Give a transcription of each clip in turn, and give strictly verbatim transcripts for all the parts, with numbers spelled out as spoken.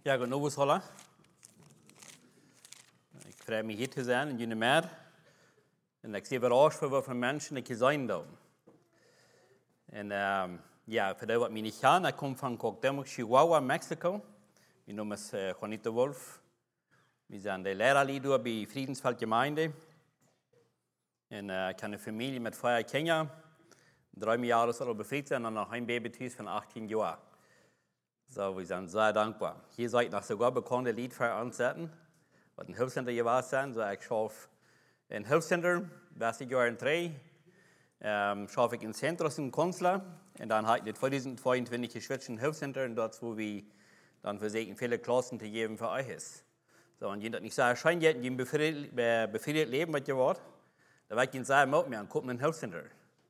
Ja, guten Abend, alle. Ich freue mich, hier zu sein in jullie meer. En ik zie überrascht, voor wat voor mensen ik zijn daar. En um, ja, voor die wat mij niet kennen, ik kom van Cuauhtémoc, Chihuahua, Mexico. Mijn naam is uh, Juanito Wolf. We zijn de leererleider bij Friedensfeld Gemeinde. En uh, ik heb een familie met vier kinderen. Drie jaar is al bevrijd zijn en nog een baby thuis van achttien jaar. So, wir sind sehr dankbar. Hier seid noch sogar bekannte Lied für uns setzen, was ein Hilfscenter gewesen sind. So, ich schaffe ein Hilfscenter, was ich Jahr in drei, ähm, schaffe ich ein Zentrum in Künstler. Und dann habe ich das zweitausendzweiundzwanzig geschwitzt ein Hilfscenter, und dort, wo wir dann versuchen, viele Klassen zu geben für euch ist. So, und jeder nicht so erscheint, die ein befriedet Leben mit dir wird, da werde ich ihnen sagen, mit mir, kommt ein Hilfscenter.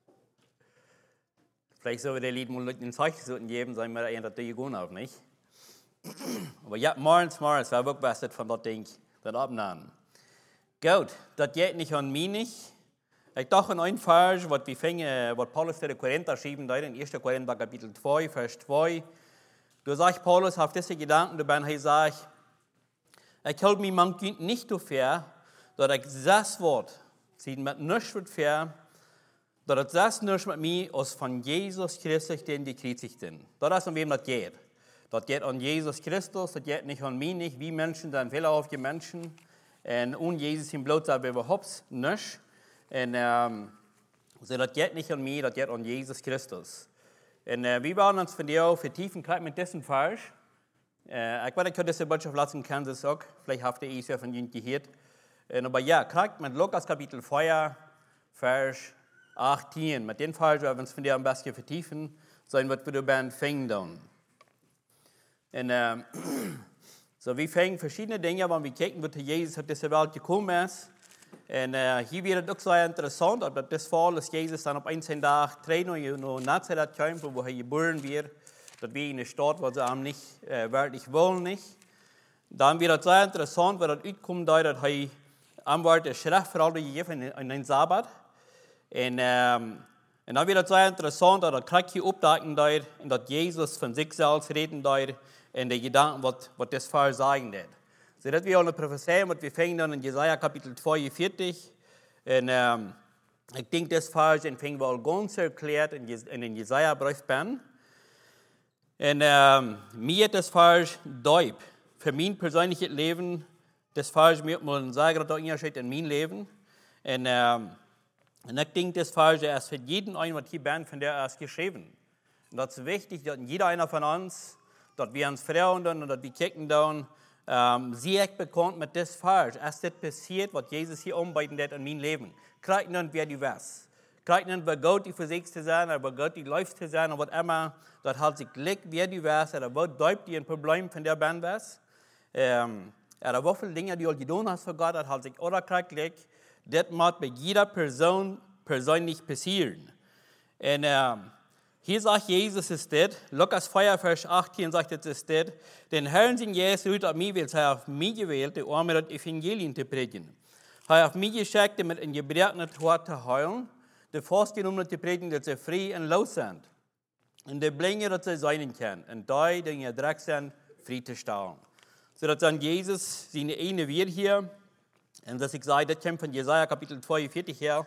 Vielleicht sollen wir den Lied mal ein Zeichen geben, sagen wir, das natürlich gut auf, nicht? Aber ja, morgens, morgens, war wirklich was von das Ding, das abnehmen. Gut, das geht nicht an mich nicht. Ich dachte an einen Vers, was wir fingen, was Paulus der Korinther schrieben, da in ersten Korinther Kapitel zwei, Vers zwei. Du sagst, Paulus, auf diese Gedanken, du bist, er sagt, ich halte mich manchmal nicht so fair, dass ich das Wort, sie mit nichts wird fair, dat das nicht mit mir als von Jesus Christus, den die gekreuzigten. Das ist, um wem das geht. Das geht an Jesus Christus, das geht nicht an mich, nicht. Wir Menschen sind fehlerhafte Menschen. Und ohne Jesus im Blut sind wir überhaupt nicht. Und ähm, so, das geht nicht an mich, das geht an Jesus Christus. Und äh, wir wollen uns von dir auch vertiefen, gerade mit diesem Vers. Äh, ich weiß, ich könnte diese Botschaft lassen, Kansas auch. Vielleicht habt ihr es ja von ihnen gehört. Und, aber ja, gerade mit Lukas Kapitel vier, Vers achtzehn. Mit dem Fall werden wir uns von dir am besten vertiefen, sein wird wir über fängen dann. Und ähm, so wir fängen verschiedene Dinge, wenn wir gucken, wie Jesus auf diese Welt gekommen ist. Und äh, hier wird es auch sehr interessant, aber das Fall ist Jesus dann auf einen Tag drei nach Nazareth kam, wo er geboren wird, dass wir in der Stadt, wo sie am nicht äh, wirklich wollen nicht. Dann wird es sehr interessant, weil es kommt, dass er am Wort der Schrift für alle gegeben in den Sabbat. En, um, en dan wordt het zeer interessant dat krijg je opdagen daar en dat Jezus van zichzelf reden daar en de gedanken wat, wat dit vers zeggen deed. So dat we al een profetie, wat we vangen dan in Jesaja kapitel tweeënveertig. En um, ik denk dit vers en vangen we al ganz erklärt in, in den Jesaja brief ben. En um, mir das vers duip. Für mein persönliches Leben, das vers mir mal sagen, dass da in mein Leben. En um, Und ich denke, das Falsche ist für jeden einen, was hier bin, von der er ist geschrieben. Und das ist wichtig, dass jeder einer von uns, dass wir uns freuen und dass wir kicken dann, ähm, sehr bekannt mit das Falsch. Erst das passiert, was Jesus hier umbeiten hat in meinem Leben. Kriegen dann, wer du was. Kriegen dann, wer Gott die Physik zu sein, oder wer Gott die läuft zu sein, oder was immer. Das hat sich Glück, wer du was, oder wo deutet dir ein Problem von der Band was. Ähm, oder wie viele Dinge, die du getan hast für Gott, das hat sich oder kriegt Glück. Das muss bei jeder Person persönlich passieren. Und ähm, hier sagt Jesus es das, Lukas vier, Vers achtzehn sagt es das, den Herrn sind Jesus auf mich, weil er auf mich gewählt, die Arme das Evangelium zu predigen. Er hat auf mich geschickt, mit einem gebrochenen Tor zu heilen, die Festgenommenen zu predigen, dass sie frei und los sind. Und die Blinde, dass sie sein können. Und die, die in der Dreck sind, frei zu stellen. So dass dann Jesus seine eine wird hier. Und das ich sage, das kommt von Jesaja Kapitel zweiundvierzig her.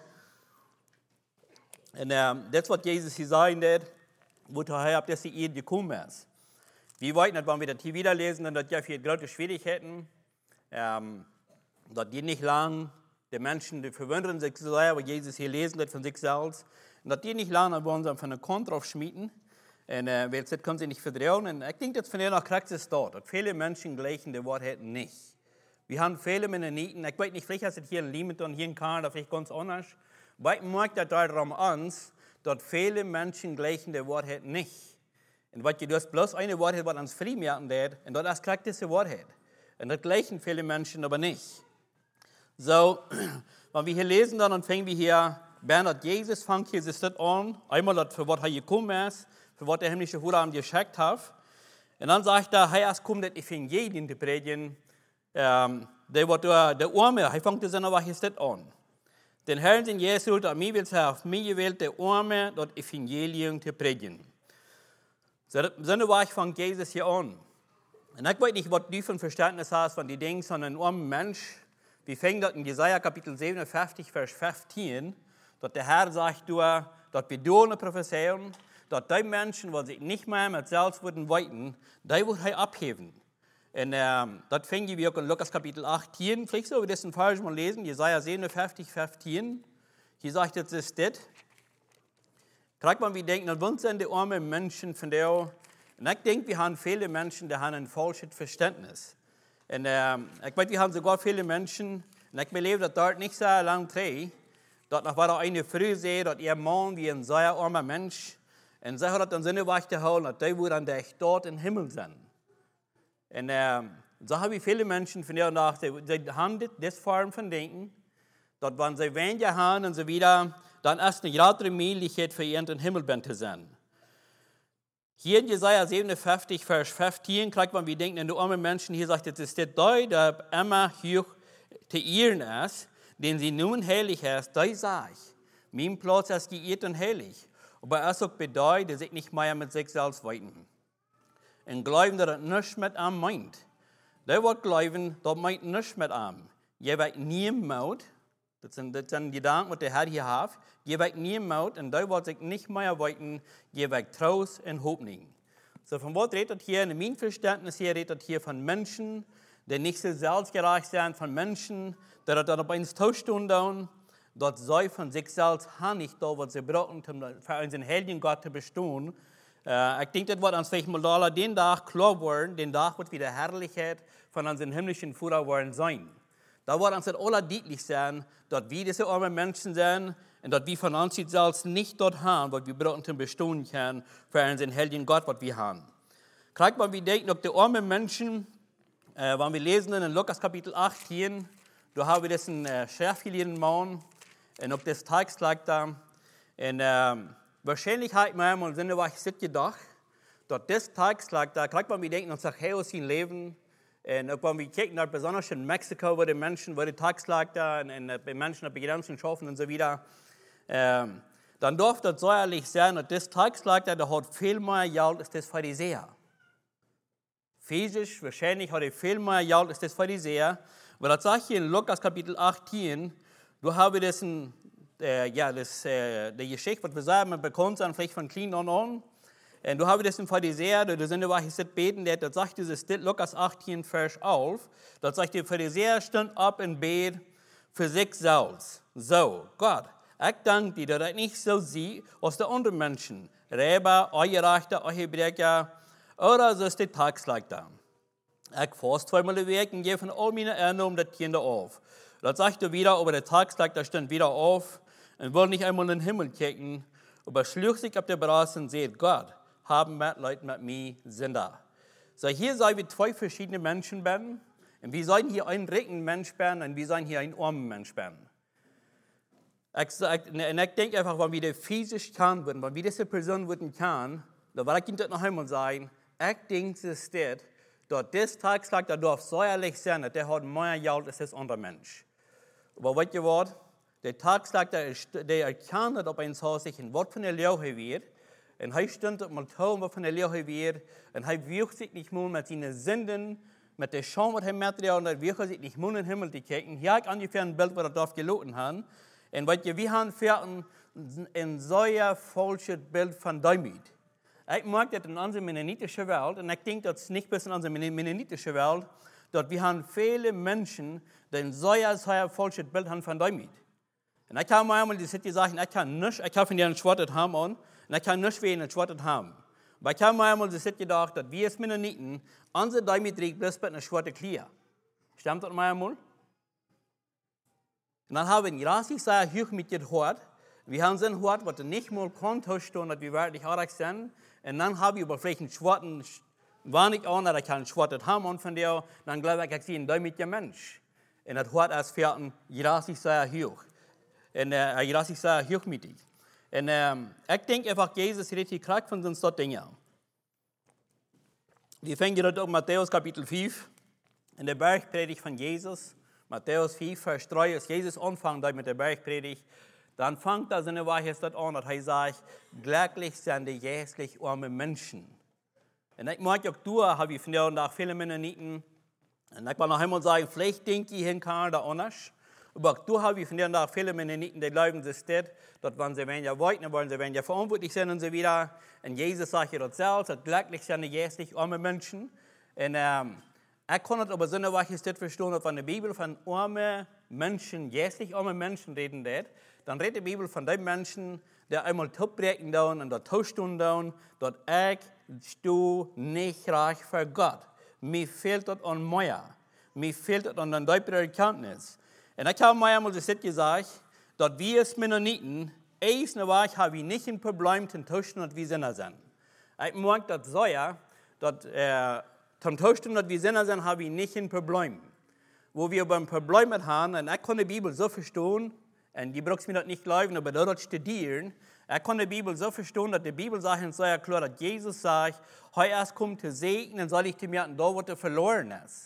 Und ähm, das, was Jesus hier sagen wird, wo er auf diese Erde gekommen ist. Wir wollten nicht, wenn wir das hier wieder lesen, dann dass ja viele große Schwierigkeiten, ähm, dass die nicht lang, die Menschen, die verwundern sich sehr, was Jesus hier lesen wird von sich selbst, und dass die nicht lang, dann wollen sie von einer Korn drauf schmieden. Und äh, weil das können sie nicht verdrehen. Und ich denke, das von der noch Praxis dort, dass viele Menschen gleichen die Wort hätten nicht. Wir haben viele Mennoniten, ich weiß nicht, vielleicht ist es hier in Leamington, hier in Kanada, vielleicht ganz anders. Aber ich merke das darum an, dass viele Menschen gleichen das Wort hat nicht. Und was du hast bloß eine Wort, was uns frei merken wird, und das ist korrekt diese Wort hat. Und das gleichen viele Menschen aber nicht. So, wenn wir hier lesen, dann fangen wir hier, Bernhard Jesus fängt hier das an, einmal das, für was er gekommen ist, für was der himmlische Bruder ihm geschickt hat. Und dann sagt er, hey, es kommt das Evangelium zu predigen. Um, der wordt de arme, hij vangt dus aan wat je staat aan. Den Herrn sind Jesus, dat mij wil zijn auf mij gewählt, de arme, dat evangelium te predigen. So, so war ich von Jesus hier an. Und ich weiß nicht, was du für ein Verständnis hast von den Dingen, sondern ein armer Mensch. Wir fängt das in Jesaja Kapitel siebenundfünfzig, Vers fünfzehn, dass der Herr sagt, dass wir durch prophezeien, dass die Menschen, die sich nicht mehr mit selbst würden weiten, die wird er abheben. Und ähm, das fängt wir auch in Lukas Kapitel achtzehn. Vielleicht sollen wir das in falsch mal lesen, Jesaja siebenundfünfzig, fünfzehn. Hier sagt es, das ist das. Kriegt man, wir denken, das sind die armen Menschen von der. Und ich denke, wir haben viele Menschen, die haben ein falsches Verständnis. Und ähm, ich weiß, wir haben sogar viele Menschen, und ich belebe das dort nicht so lange drin, dort noch war da eine Frau sehe, dass ihr Mann wie ein sehr armer Mensch, und sie hat dann Sinne weggehauen, dass die dann der dort im Himmel sind. Und ähm, so haben wir viele Menschen von der nach, die, die haben das Form von Denken, dass wenn sie weniger haben und so wieder, dann ist eine größere Möglichkeit für ihren Himmel zu sein. Hier in Jesaja siebenundfünfzig, Vers fünfzehn, kriegt man, wir denken, in die armen Menschen, hier sagt es, es ist der, der immer hoch zu ehren ist, den sie nun heilig ist, da sage ich, mein Platz ist geehrt und heilig. Aber es auch bedeutet, dass ich nicht mehr mit sich selbst weiten. Und glauben, dass das nichts mit ihm meint. Der wird glauben, das meint nichts mit ihm. Je wird nie Maut, das sind, das sind die Gedanken, die der Herr hier hat, je wird nie Maut, und da wird sich nicht mehr weiten, je wird Trost und Hoffnung. So, von was redet hier, in meinem Verständnis hier, redet hier von Menschen, die nicht so selbstgerecht sind, von Menschen, die dann auf uns tauschen tun, dass sie von sich selbst haben nicht da, was sie brauchen, um für unseren heiligen Gott zu bestehen. Äh, ich denke, das wird uns vielleicht mal den Tag klar werden, den Tag wird wieder Herrlichkeit von unseren himmlischen Vater werden sein. Da wird uns das alle deutlich sein, dass wir diese armen Menschen sind und dass wir von uns selbst nicht dort haben, was wir brauchen, um bestehen können, für unseren heiligen Gott, was wir haben. Kriegt man, wir denken, ob die armen Menschen, äh, wenn wir lesen in Lukas Kapitel achtzehn, da haben wir diesen äh, schärfgeliebten Mann, und ob das Text lag da. Und ähm, wahrscheinlich hat man einmal Sinne, was ich sit gedacht, dass das Text lag da, kriegt man, wir denken, uns Zachäus sein Leben. Und auch wenn wir gucken, besonders in Mexiko, wo die Menschen, wo die Text lag da, und, und die Menschen auf Begrenzen schaffen und so wieder, ähm, dann durfte das so ehrlich sein, dass das Text lag da, der hat viel mehr Geld als das Pharisäer. Physisch, wahrscheinlich hat er viel mehr Geld als das Pharisäer. Aber das sagt hier in Lukas Kapitel achtzehn, du hast das, äh, ja, das, äh, die Geschichte, was wir sagen, bekannt sind, vielleicht von klein an an. Und du hast das in Pharisäer, da sind wir hier beten, das sagt dieses Lukas achtzehn, Vers elf, das sagt, der Pharisäer stand ab in Bett für sich selbst. So, Gott, ich danke dir, dass ich nicht so sehe, als die anderen Menschen, Räber, Eugerechte, Hebräer, oder so ist der Text like da. Ich fast zweimal die Weg und gehe von all meinen Erinnerungen das Kinder auf. Das sagt er wieder, aber der Tag sagt, da stand wieder auf und will nicht einmal in den Himmel kicken, aber schlug sich auf der Straße und sagt, Gott, haben Mitleid mit mir, sind da. So, hier sollen wir zwei verschiedene Menschen werden, und wir sollen hier einen reichen Mensch werden, und wir sollen hier einen armen Mensch werden. Ich, ich, und ich denke einfach, wenn wir das physisch kann würden, wenn wir diese Person würden kann, dann werde ich das noch einmal sagen, ich denke, es ist das, dass das Tag sagt, er darf so ehrlich sein, dass der hat mehr Geld als das andere Mensch. Aber weißt du was? Der Tag sagt, der erkennt, dass auf ein Haus sich ein Wort von der Lehre wird, und er stimmt mal tun, was von der Lehre wird, und er wirkt sich nicht mehr mit seinen Sünden, mit der Scham, was er mit und er wirkt sich nicht mehr in den Himmel zu kicken. Hier habe ich ungefähr ein Bild, was er dort geloten hat. Und weißt du, wir haben für ein, ein so falsches Bild von Demut. Ich mag das in unserer mennonitischen Welt, und ich denke, das ist nicht bis in unserer mennonitischen Welt, dass wir haben viele Menschen, die ein so ein falsches Bild haben von Demut. Und ich kann mir einmal die City sagen, ich kann nicht, ich kann von dir ein schwarzes haben und ich kann nicht wie ein schwarzes haben. Aber ich habe mir einmal die City gedacht, dass wir als Mennoniten, unsere Demut trägt bloß mit einer schwarzen Kleider. Stimmt das mal einmal? Und dann haben wir, ja, ich sage, hoch mit dir gehört. Wir haben so ein Wort, was nicht mal konnte, dass wir wirklich arg sind. Und dann habe ich aber vielleicht einen schwarzen, war nicht an, dass ich einen schwarzen Hammer von dir, dann glaube ich, ich sehe einen däumlicher Mensch. Und das Wort als vierten, ja, ich sage, hoch. Und äh, ja, ich sage, hoch mit dir. Und ähm, ich denke einfach, Jesus richtig krank von uns dort Dinge. Wir fangen gerade auf Matthäus Kapitel fünf, in der Bergpredigt von Jesus. Matthäus fünf, Vers drei, als Jesus anfängt mit der Bergpredigt, dann fängt er seine Wahrheit an, dass er sagt, glücklich sind die jährlich armen Menschen. En ik merk ook door, heb je vandaag viele Mennoniten. En ik wil nog einmal sagen, vielleicht denke ich in Kanada anders. Aber auch du habe ich vandaag viele Mennoniten, die glauben, dass das, dass wenn sie wenn ja wollten, wollen sie wenn ja verantwortlich sind und so wieder. Und Jesus sagt ja das selbst, dass glücklich sind die jährlich arme Menschen. Und ähm, ich kann das aber so eine Weise das verstehen, dass wenn die Bibel von armen Menschen, jährlich arme Menschen reden, das, dann redet die Bibel von den Menschen, die einmal Topbrechen down und dort Tauschstunden down, dort ich stu nicht reich für Gott. Mir fehlt das an Meier. Mir fehlt das an der deupere Erkenntnis. Und ich habe mir einmal das gesagt, dass wir als Mennoniten, erst eine Woche haben wir nicht ein Problem zu tauschen, dass wir Sinner sind. Ich mag das so, ja, dass äh, zum Tauschen, dass wir Sinner sind, haben wir nicht ein Problem. Wo wir aber ein Problem mit haben, und ich kann die Bibel so verstehen, und die brauchst mir das nicht glauben, aber dort studieren, ich kann die Bibel so verstehen, dass die Bibel sagt in so klar, dass Jesus sagt, heute erst kommt zu segnen, soll ich dir merken, da wo er verloren ist.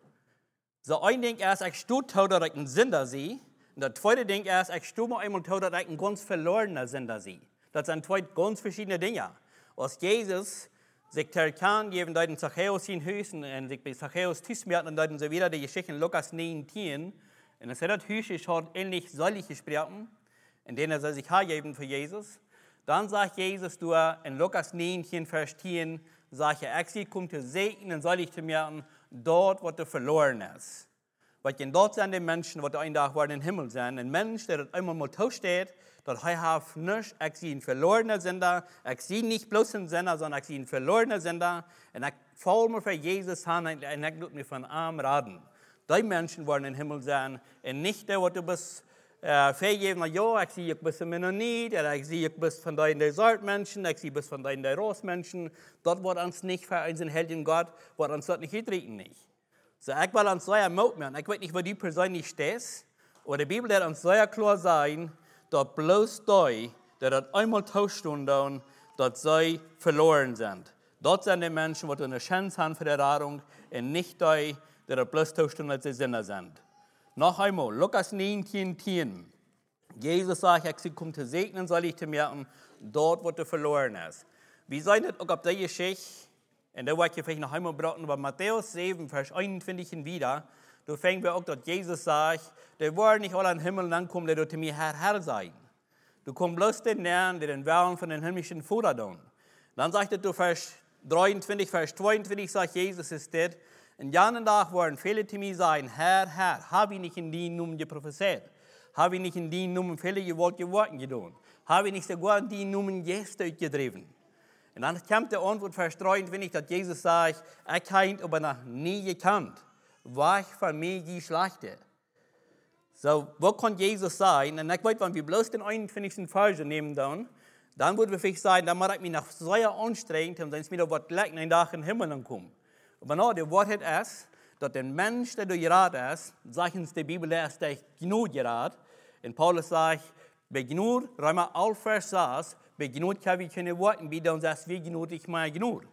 So ein Ding ist, ich stehe tot, dass ich ein Sünder sehe. Und das zweite Ding ist, ich stehe mal einmal tot, dass ich ein ganz verlorener Sünder sehe. Das sind zwei ganz verschiedene Dinge. Als Jesus sich erkannt, geben den Zachäus in Hüsen und sich bei Zachäus tismerten und dann so wieder die Geschichte in Lukas neunzehn. Und es hat das Hüse schon ähnlich solche gesprochen, in denen er sich hergeben für Jesus. Dann sagt Jesus du in Lukas neunzehn, Vers zehn, sagt er, ich komme zu segnen und soll ich zu merken, dort, wo er verloren ist. Weil dort sind die Menschen, die einen Tag werden im Himmel sind. Ein Mensch, der einmal mal tot steht, dass er hat nichts, ich sehe einen verlorenen Sünder, ich sehe nicht bloß einen Sünder, sondern ich sehe einen verlorenen Sünder. Und ich fall mir für Jesus an und ich tue mir von arm raten. Die Menschen werden im Himmel sein und nicht der, wo du bist, äh, vergeben, ja, ich sehe, ich bin ein Mennonit, ich sehe, ich bin von deinen Desertmenschen, ich sehe, ich bin von deinen Rostmenschen. Dort wird uns nicht für unseren Helden Gott, wird uns dort nicht getreten, nicht. So, ich will uns sehr ermutigen, ich weiß nicht, wo die Person nicht steht, aber die Bibel hat uns sehr klar sein, dass bloß die, die dort einmal tauschen, dass sie verloren sind. Dort sind die Menschen, die eine Chance haben für die Rettung und nicht die, die dort bloß tauschen, dass sie Sünder sind. Noch einmal, Lukas neunzehn, zehn. Jesus sagt, ich komme zu segnen, soll ich zu merken, dort, wo du verloren ist. Wir sehen das auch auf der Geschichte, und da wollte ich vielleicht noch einmal brauchen, aber Matthäus sieben, Vers einundzwanzig wieder, da fängt wir auch, dass Jesus sagt, der wird nicht alle in den Himmel ankommen, der zu mir Herr, Herr sein. Du kommst bloß den Herrn, der den Willen von den himmlischen Vater tun. Dann sagt er, du Vers dreiundzwanzig, Vers zweiundzwanzig, sagt Jesus, ist das, in jenen Tag werden viele zu mir sagen, Herr, Herr, habe ich nicht in deinem Namen geprophezeit? Habe ich nicht in deinem Namen viele gewollte Worte getan? Habe ich nicht sogar in deinem Namen Gäste ausgetrieben? Und dann kommt der Antwort, Vers dreiundzwanzig, dass Jesus sagt, ich habe ihn aber noch nie gekannt. Weich von mir die Schlechte. So, wo kann Jesus sein? Und ich weiß, wenn wir bloß den einundzwanzigsten Vers nehmen, dann, dann würde wir vielleicht sagen, dann mache ich mich noch sehr anstrengend, und dann ist mir da was gleich einen Tag in den Himmel kommen. Aber no, die Wahrheit ist, dass der Mensch, der du geraten ist, sagt uns die Bibel, der ist der Gnut geraten. Und Paulus sagt, bei Gnut, Römer elf, Vers sechs, bei Gnut kann ich keine Worte bieten, und sagt, wie Gnut ich meine Gnut.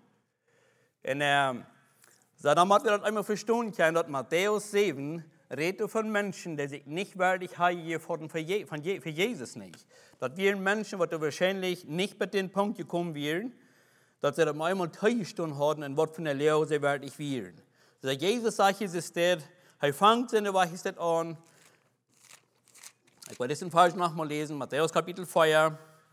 Und ähm, so, dann müssen wir das einmal verstehen können, dass Matthäus sieben redet von Menschen, die sich nicht würdig haben von, für Jesus nicht. Das wären Menschen, die wahrscheinlich nicht bei den Punkt gekommen wären, dass sie das einmal teilgestunden haben und was von der Lehre sie würdig wären. So, Jesus sagt, es ist das, er fängt seine Weisheit an. Ich werde das in Vers nochmal lesen, Matthäus Kapitel vier.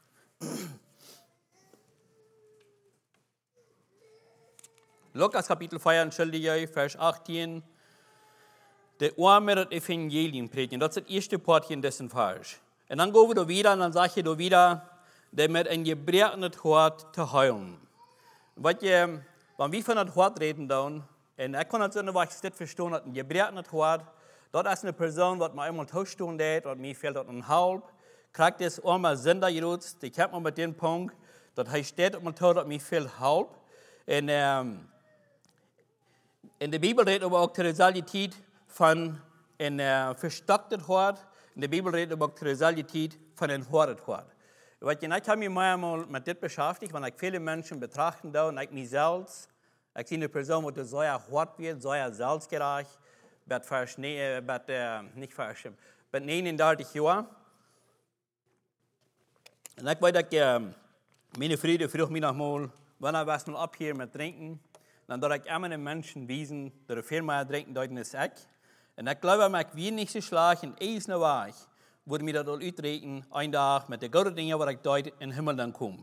Lukas Kapitel vier, entschuldige, Vers achtzehn. Der Arme das Evangelium predigen, das ist das erste Part hier in dessen Vers. Und dann gehen wir da wieder und dann sage ich da wieder, der mit einem gebrochenen Hort zu heulen. Weil je, wenn wir von das Hort reden, dann, und ich kann das so nicht verstehen, dass ein gebrochenes Hort, das ist eine Person, die man einmal tauschen hat, und mir fehlt das ein Halb, kriegt das arme Sünder genutzt, die kennt man mit dem Punkt, dass er steht und man tut, dass mir fehlt Halb. Und ähm, in der Bibel redet aber auch die Realität von einem verstockten Hort, in der Bibel redet aber auch die Realität von einem horten Hort. Weil ich habe mich mal mit dem beschäftigt, wenn ich viele Menschen betrachte, und ich mich selbst, ich sehe eine Person, die so hart wird, so selbstgerecht, mit fast, nee, mit, äh, nicht fast, mit neununddreißig Jahren. Und ich weiß, dass äh, meine Freunde früher mich noch mal, wenn er was mal ab hier mit trinken, dann darf ich immer den Menschen wiesen, dass er viel mehr trinken deuten als ich. Und ich glaube, ich will nicht so schlagen, eins noch war ich, würde mir das uitreden, ein Tag mit den guten Dingen, wo ich dort in den Himmel dann komme.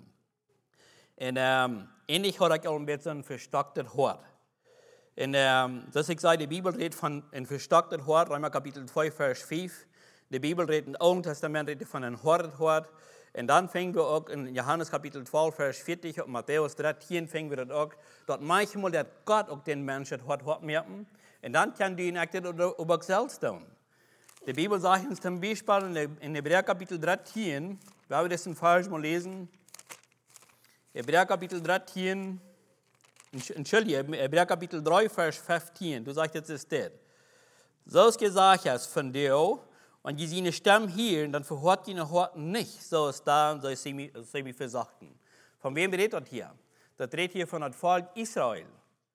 Und ähm, ähnlich habe ich auch ein bisschen verstocktes Hort. Und ähm, das ich sage, die Bibel redet von ein verstocktes Hort, Römer Kapitel zwei, Vers fünf. Die Bibel redet im Alten Testament redet von einem hortet Hort. Und dann fängen wir auch in Johannes Kapitel zwölf, Vers vierzig, und Matthäus dreizehn fängen wir das auch, dort manchmal der Gott auch den Menschen das Hort hort merken. Und dann kann die ihn auch über sich selbst tun. Die Bibel sagt uns zum Beispiel in Hebräer Kapitel dreizehn, wenn wir das in Vers mal lesen, Hebräer Kapitel dreizehn, Entschuldigung, Hebräer Kapitel drei, Vers fünfzehn, du sagst jetzt ist das. So ist gesagt, als von dir, und die seine Stimme hören, dann verhört die Horten nicht, so ist da, so ist sie, sie versagten. Von wem redet das hier? Das redet hier von dem Volk Israel.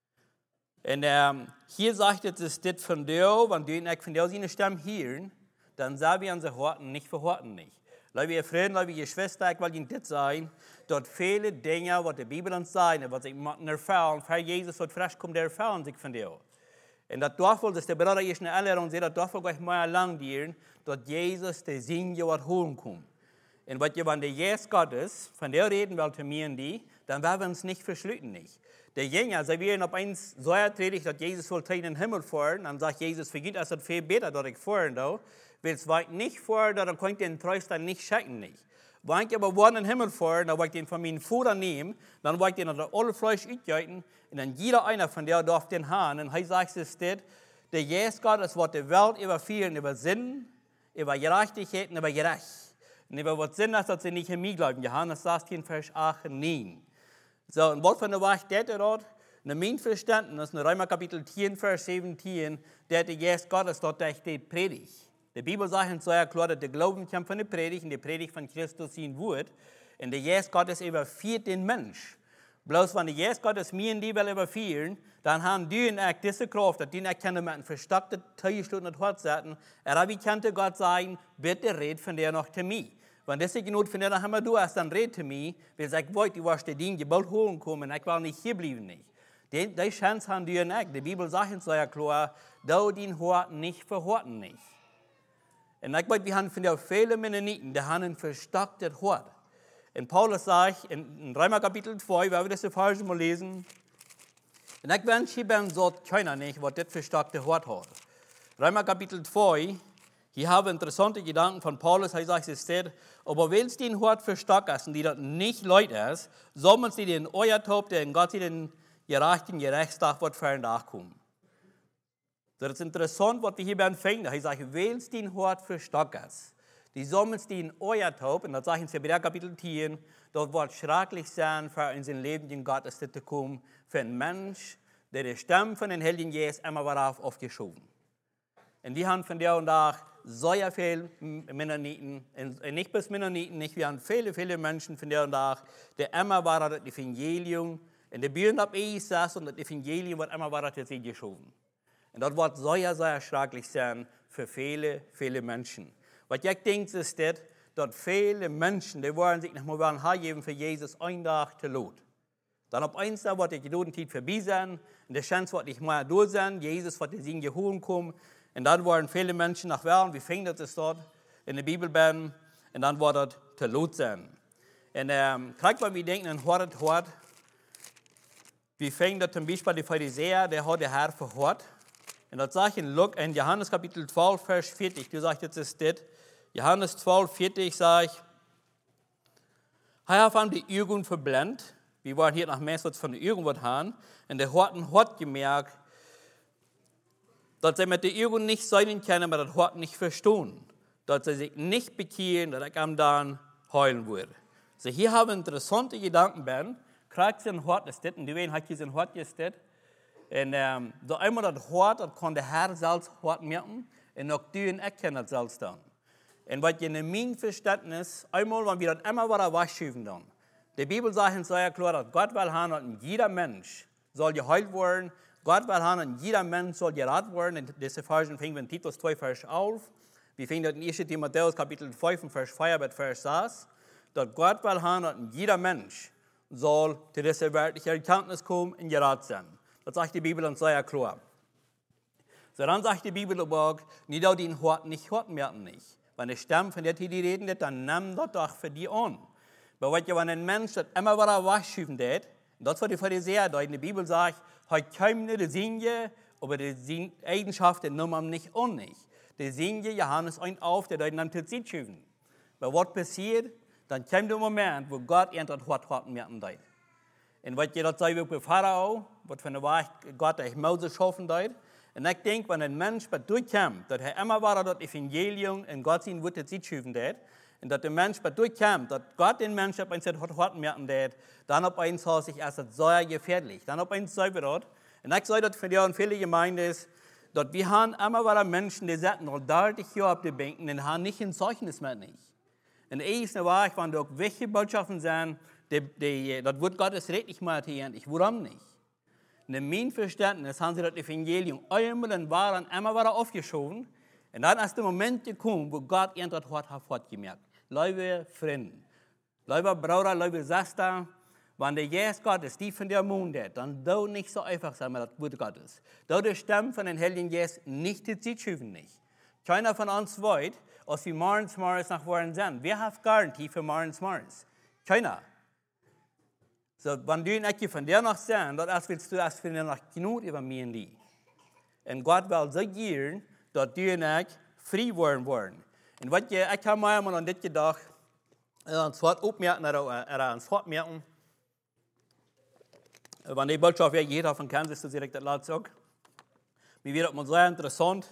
Und ähm, hier sagt es, es ist von dir, wenn du nicht von dir seine Stimme hören, dann sagen wir unsere Horten nicht, verhorten nicht. Liebe ihr Freunde, liebe ihr Schwestern, ich will Ihnen das sagen, dort viele Dinge, was die Bibel uns sagt, was ich erfahren, für Jesus, was frisch kommt, der erfahren sich von dir. Und das Dorfel, das der Bruder ist eine Erinnerung, das Dorfel gleich mal lang dienen, dass Jesus der Sinn was holen kommt. Und was ihr, wenn der Jesus Gottes, von der reden will, zu mir und die, dann werden wir uns nicht verschlüten, nicht. Der Jünger, sie werden auf eins so erträglich, dass Jesus wohl in den Himmel fahren, dann sagt Jesus, vergeht es das viel besser, dass ich fahren darf. Weil es weit nicht fahren, dann könnt ihr den Tröster nicht schenken, nicht. Wenn ich aber wo in den Himmel fahren, dann wollte ich den von meinen Futter nehmen, dann wollte ich den alle Fleisch ausgeben, und dann jeder einer von der darf den haben. Und er sagt es das, der Jesus Gott, das wird die Welt überführen, über Sinn, über Gerechtigkeit und über Gerecht. Und über was Sinn ist, dass sie nicht in mich glauben. Johannes sagt hier in Vers acht und neun. So, und was von der Wahrheit der dort? In meinem Verständnis, in Römer Kapitel zehn, Vers siebzehn, der der Jesus Gottes dort durch die Predigt. Die Bibel sagt uns sehr klar, dass der Glauben kommt von der Predigt und die Predigt von Christus sein wird. Und der Jesus Gottes überführt den Mensch. Bloß wenn der Jesus Gottes mir und die will überführen, dann haben die und ich diese Kraft, dass die nicht können mit einem verstockten Teilstunden und Hort setzen. Aber wie könnte Gott sagen, bitte red von der noch zu mir. Wenn das genug von der noch einmal du hast, dann red zu mir, weil ich wollte, du wirst den Ding bald holen kommen, ich will nicht hier bleiben. Nicht. Die, die Chance haben die und ich. Die Bibel sagt uns sehr klar, da den Horten nicht verhorten nicht. Und ich weiß, wir haben von der viele Mennoniten, die haben ein verstocktes Hort. Und Paulus sagt in Römer Kapitel zwei, wenn wir das falsch mal lesen, und ich wünsche, hier so keiner nicht, was das verstockte Hort hat. Römer Kapitel zwei, hier haben wir interessante Gedanken von Paulus, er sagt, es steht, aber wenn es den Hort verstocken, die das nicht Leute ist, so man sie den euer Taub, der in Gott sie den gerechten Gerechtstag wird für ihn nachkommen. Das ist interessant, was wir hier empfangen. Er sagt, wenn es den Hort verstocken, die sollen die in euer Taub, und das sagt in Hebräer Kapitel zehn, dort wird schrecklich sein, für in sein Leben in Gottes zu kommen, für einen Mensch, der die Stimme von den Helden Jesus immer darauf aufgeschoben. Und die haben von der und nach sehr viele Mennoniten, und nicht bloß Mennoniten, nicht, wir haben viele, viele Menschen von der und nach, die immer war das Evangelium, und die Bühne ab Jesus und das Evangelium wird immer weiter zu geschoben. Und das wird sehr, sehr schrecklich sein für viele, viele Menschen. Was ich denke, ist, das, dass viele Menschen, die wollen sich nicht mehr hergeben für Jesus einen Tag zu Lot. Dann ab eins Tag wird die Geduldigkeit vorbei sein, und die Chance wird nicht mehr durch sein, Jesus wird in sie geholt kommen, und dann wollen viele Menschen nach werden, wie fängt das dort in der Bibel werden, und dann wird das zu Lot sein. Und ähm, gerade wenn wir denken an Hort, Hort, wie fängt das zum Beispiel die Pharisäer, der hat der Herr verhört. Und das sagt in, Luke, in Johannes Kapitel zwölf, Vers vierzig, du sagst jetzt ist das, Johannes zwölf, vierzig, sage ich, er hat die Augen verblendet, wir wollen hier nach Message von der Augen haben, und der Horten hat gemerkt, dass sie mit den Augen nicht sein können, aber das Horten nicht verstehen, dass sie sich nicht bekehren, dass er am dann heulen würde. So hier haben wir interessante Gedanken, Ben, kriegt sie ein Hort ist das, und die werden hat hier ein Hort ist das, und ähm, da einmal das Hort, das kann der Herr selbst Hort merken, und auch die und ich können das selbst dann. Und was in meinem Verständnis, einmal, wenn wir das immer wieder wegschieben dann. Die Bibel sagt uns sehr klar, dass Gott will haben, dass jeder Mensch soll geheilt werden, Gott will haben, dass jeder Mensch soll gerettet werden. Und diese Versen fängt in Titus zwei, Vers elf. Wir finden in ersten Timotheus Kapitel fünf, Vers vier bis Vers sechs, dass Gott will haben, dass jeder Mensch soll zu dieser wirklichen Erkenntnis kommen und gerat sein. Das sagt die Bibel uns sehr klar. So dann sagt die Bibel auch, nicht auch den Hort nicht hört merken nicht. Wenn die Stimme von der die reden, dann nimm das doch für die an. Aber wenn ein Mensch das immer wieder wegschüben tät, das was die Pharisäer da in der Bibel sagt, hat keine die Sinje, aber die Eigenschaften nimmt man nicht an nicht. Die Sinje, Johannes ein auf, der dann zu sich schüben. Aber was passiert? Dann kommt der Moment, wo Gott endlich hart hart merken tät. Und was ihr das sagt bei Pharao, was von der Wahrheit Gott durch Moses schaffen tät. Und ich denke, wenn ein Mensch bei durchkommt, dass er immer wieder das Evangelium in Gott sein wird, das sich schüben tät, und dass der Mensch bei durchkommt, dass Gott den Menschen auf ein Set hart merken tät, dann auf eins hat sich erst sehr gefährlich. Dann auf eins selber dort. Und ich sage das für die und viele Gemeinden, dass wir haben immer wieder Menschen, die sitzen noch dreißig Jahre auf den Bänken und haben nicht ein Zeugnis mehr nicht. Und eins war ich, wenn doch welche Botschaften sind, die, die, das wird Gottes Recht nicht mehr ich warum nicht? Und in meinem Verständnis haben sie das Evangelium einmal und waren immer wieder aufgeschoben. Und dann ist der Moment gekommen, wo Gott endlich hat fortgemerkt. Liebe Freunde, liebe Brüder, liebe Schwester, wenn der Jesus Gottes die von der Mund hat, dann do nicht so einfach sein mit das Wort Gottes. Do die Stimme von den Heiligen Jesus nicht zu sich schieben nicht. Keiner von uns weiß, als wir morgens morgens nach Waren sind. Wer hat Garantie für morgens morgens? Keiner. So, wenn du nicht von der noch sein, dann willst du erst von der noch genug über mir und die. Und Gott will so gern, dass du und ich frei werden wollen. Und was ich, ich habe mir mal an das gedacht, ein Wort aufmerken oder ein Wort merken. Wenn die Botschaft ja jeder von Kansas so direkt das Land sagt. Mir wird das sehr interessant.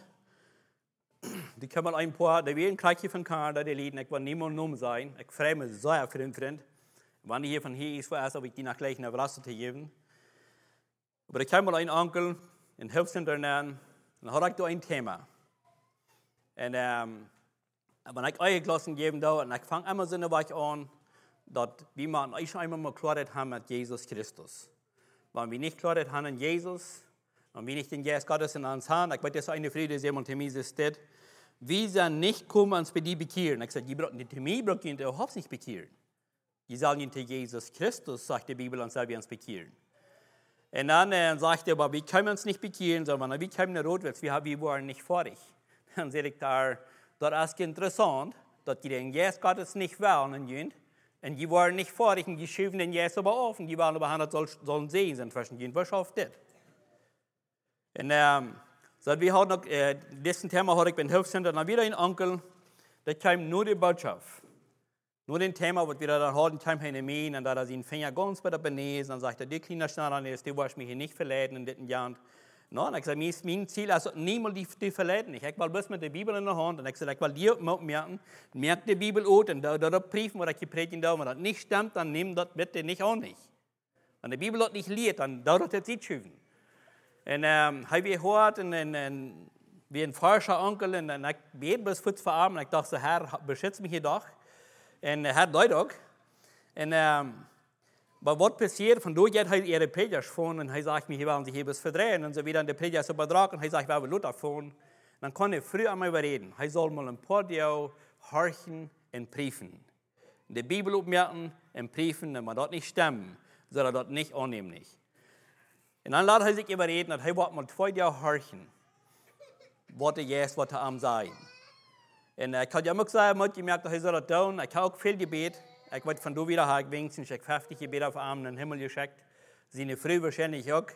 Die kommen ein paar, die werden gleich von Kanada, die Lieden, ich will niemand Namen sein. Ich freue mich sehr für den Freund. Wenn die hier von hier ist, weiß ich, die nach gleich eine Überraschung zu geben. Aber ich habe mal einen Onkel in Hilfsinternat, und hat ich da ein Thema. Und ähm, wenn ich euch Klassen geben da, und ich fange immer so eine Woche an, dass wir man euch einmal mal klarheit haben mit Jesus Christus. Wenn wir nicht klarheit haben in Jesus, wenn wir nicht den Jesus Gottes in uns haben, ich weiß, das ist eine Friede, die jemand zu mir sagt, wir sind nicht kommen uns bei dir bekehren. Ich sage, die brauchen nicht zu mir, brauchen die überhaupt nicht bekehren. Die sollen nicht zu Jesus Christus, sagt die Bibel, und soll wir uns bekehren. Und dann äh, sagt er, aber wir können uns nicht bekehren, sondern wir können nicht rot, wir, wir waren nicht vorig. Dann sage ich da, das ist interessant, dass die den Jesus Gottes nicht wollen, und die waren nicht vorig, und die schieben den Jesus aber auf, und die waren aber handelt, sollen sehen, sind zwischen den Wirtschaften. Und ähm, so wir haben noch, äh, diesen Thema hatte ich beim Hilfscenter, dann wieder ein Onkel, der kam nur die Botschaft. Nur den Thema, was wir dann hatten, kam hin in mich, und da hat sie den Finger ganz bei der Benese, dann sagt er, die kleine Schnarren ist, die wirst mich hier nicht verleiten in diesem Jahr. No, und ich sage, mein Ziel ist, niemand die, die verleiten. Ich will bloß mit der Bibel in der Hand, und ich sage, ich will dir merken, merkt die Bibel aus, und da, da, da prüfen, was ich gepredigt habe, wenn das nicht stimmt, dann nimm das bitte nicht an nicht. Wenn die Bibel das nicht liest, dann dauert das nicht schieben. Und ähm, habe ich gehört, und, und, und, wie ein falscher Onkel, und, und ich bete bis kurz vor Abend, und ich dachte, Herr, beschütze mich hier doch. Und er hat Leute auch. Und ähm, aber was passiert, von da geht halt ihre Prediger von, und er sagt mir, hier wollen sie hier was verdrehen, und so wieder an der Prediger so betragen, und er sagt, wir haben Luther von. Dann kann er früh einmal überreden. Er soll mal ein paar Jahre horchen und prüfen. In der Bibel aufmerken und prüfen, wenn man dort nicht stimmt, soll er dort nicht annehmen. Nicht. Und dann lässt er sich überreden, und er wird mal zwei Jahre horchen, was er jetzt, was er am sein. Und ich habe ja immer gesagt, ich gemerkt, dass er soll das tun. Ich habe auch viel Gebet. Ich weiß, von da wieder habe ich wenigstens fünfzig Gebet auf Armen in den Himmel geschickt. Seine Früh wahrscheinlich auch.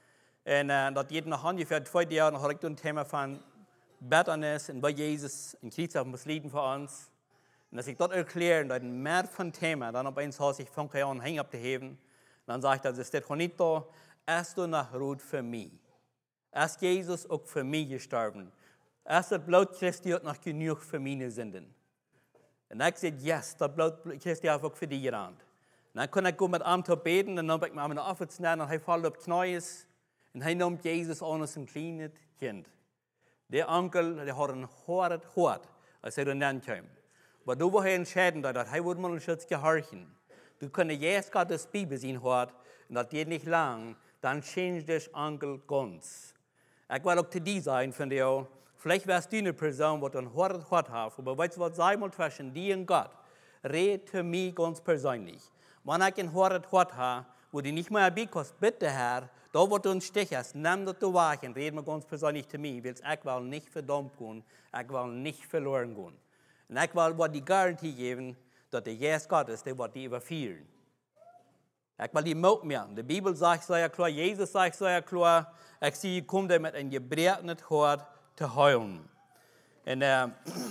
Und äh, das geht noch ungefähr zwei Jahre, noch habe ich ein Thema von Bitternis und bei Jesus in Kreuz muss liegen für uns. Und dass ich dort erkläre, dass ein mehr von Thema, dann auf eins Haus, ich fange an, hängen abzuheben. Dann sage ich, das ist das Juanito, erst du nach Ruth für mich. Erst Jesus auch für mich gestorben. Erst das Blut Christi hat noch genug für meine Sünden. Und ich sage, yes, das Blut Christi hat auch für die gerannt. Und dann kann ich go mit ihm zu beten, und dann habe ich mir eine Offer zu nehmen, und er fällt auf die Knie, und er nimmt Jesus an als ein kleines Kind. Der Onkel, der hat ein hartes Hort, als er dann kam. Aber du war er entscheiden, dass er würde mal einen Schutz gehorchen. Du kannst jetzt Gottes Bibel sehen, hört, und das geht nicht lang, dann change dich Onkel ganz. Ich will auch zu dir sein, von dir. Vielleicht wärst du eine Person, die ein hartes Hort hat, aber weißt du was, sei mal zwischen dir und Gott. Red zu mir ganz persönlich. Wenn ich ein hartes Hort habe, wo die nicht mehr bekommst, bitte Herr, da wo du uns stichst, nimm das du wahr und red mir ganz persönlich zu mir, weil ich will nicht verdammt gehen, ich will nicht verloren gehen. Und ich will dir die Garantie geben, dass der Jesus Gott ist, der wird die überführen. Ich will die Mut machen. Die Bibel sagt sehr klar, Jesus sagt sehr klar, ich sehe, komm da mit einem gebrochenen Hort zu heulen. Und äh,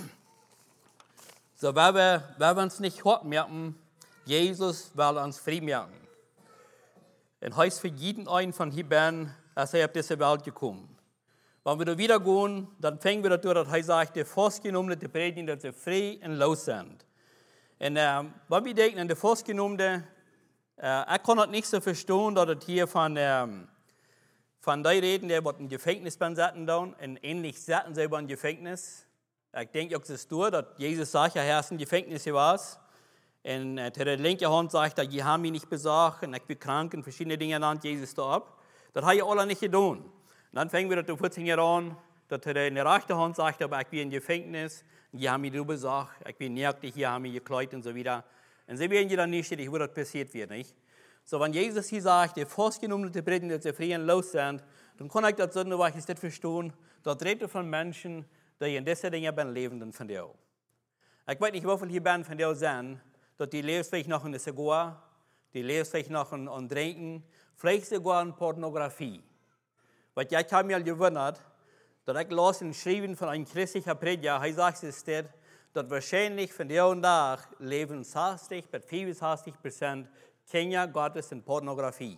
so, wenn wir, wenn wir uns nicht hart merken, Jesus will uns frei machen. Und heißt für jeden einen von hier bin, als er auf diese Welt gekommen. Wenn wir da wieder gehen, dann fangen wir dazu, dass er sagt, die Festgenommenen, die predigen, dass sie frei und los sind. Und äh, wenn wir denken an die Festgenommenen, äh, ich kann das nicht so verstehen, dass das hier von, äh, von den reden, die im Gefängnis sitzen und ähnlich sitzen sie im Gefängnis. Ich denke, auch das ist durch, dass Jesus sagt, ja, Herr, ein Gefängnis hier was. Und äh, der linke Hand sagt, er, die haben mich nicht besorgt und ich bin krank und verschiedene Dinge nannt Jesus da ab. Das hat er alle nicht getan. Und dann fangen wir das vierzehn Jahre an, dass er in der rechten Hand sagt, aber ich bin im Gefängnis, und die haben mich darüber besorgt, ich bin nackt, hier haben mich gekleidet und so wieder. Und sie werden dann nicht stetig, wo das passiert wird, nicht? So, wenn Jesus hier sagt, die festgenommenen Briten, dass sie frei und los sind, dann kann ich das so, weil ich das verstehen, dass redet von Menschen, die in diesen Dingen leben von dir. Ich weiß nicht, wie viele hier bin von dir sind, dass die leben vielleicht noch in der Zigarre, die leben vielleicht noch in, in Trinken, vielleicht sogar in Pornografie. Weil ich habe mir gewundert, dass ich las in Schreiben von einem christlichen Prediger, er sagt es dort, dass wahrscheinlich von der und Tag leben sechzig bis fünfundsechzig Prozent Kinder Gottes in Pornografie.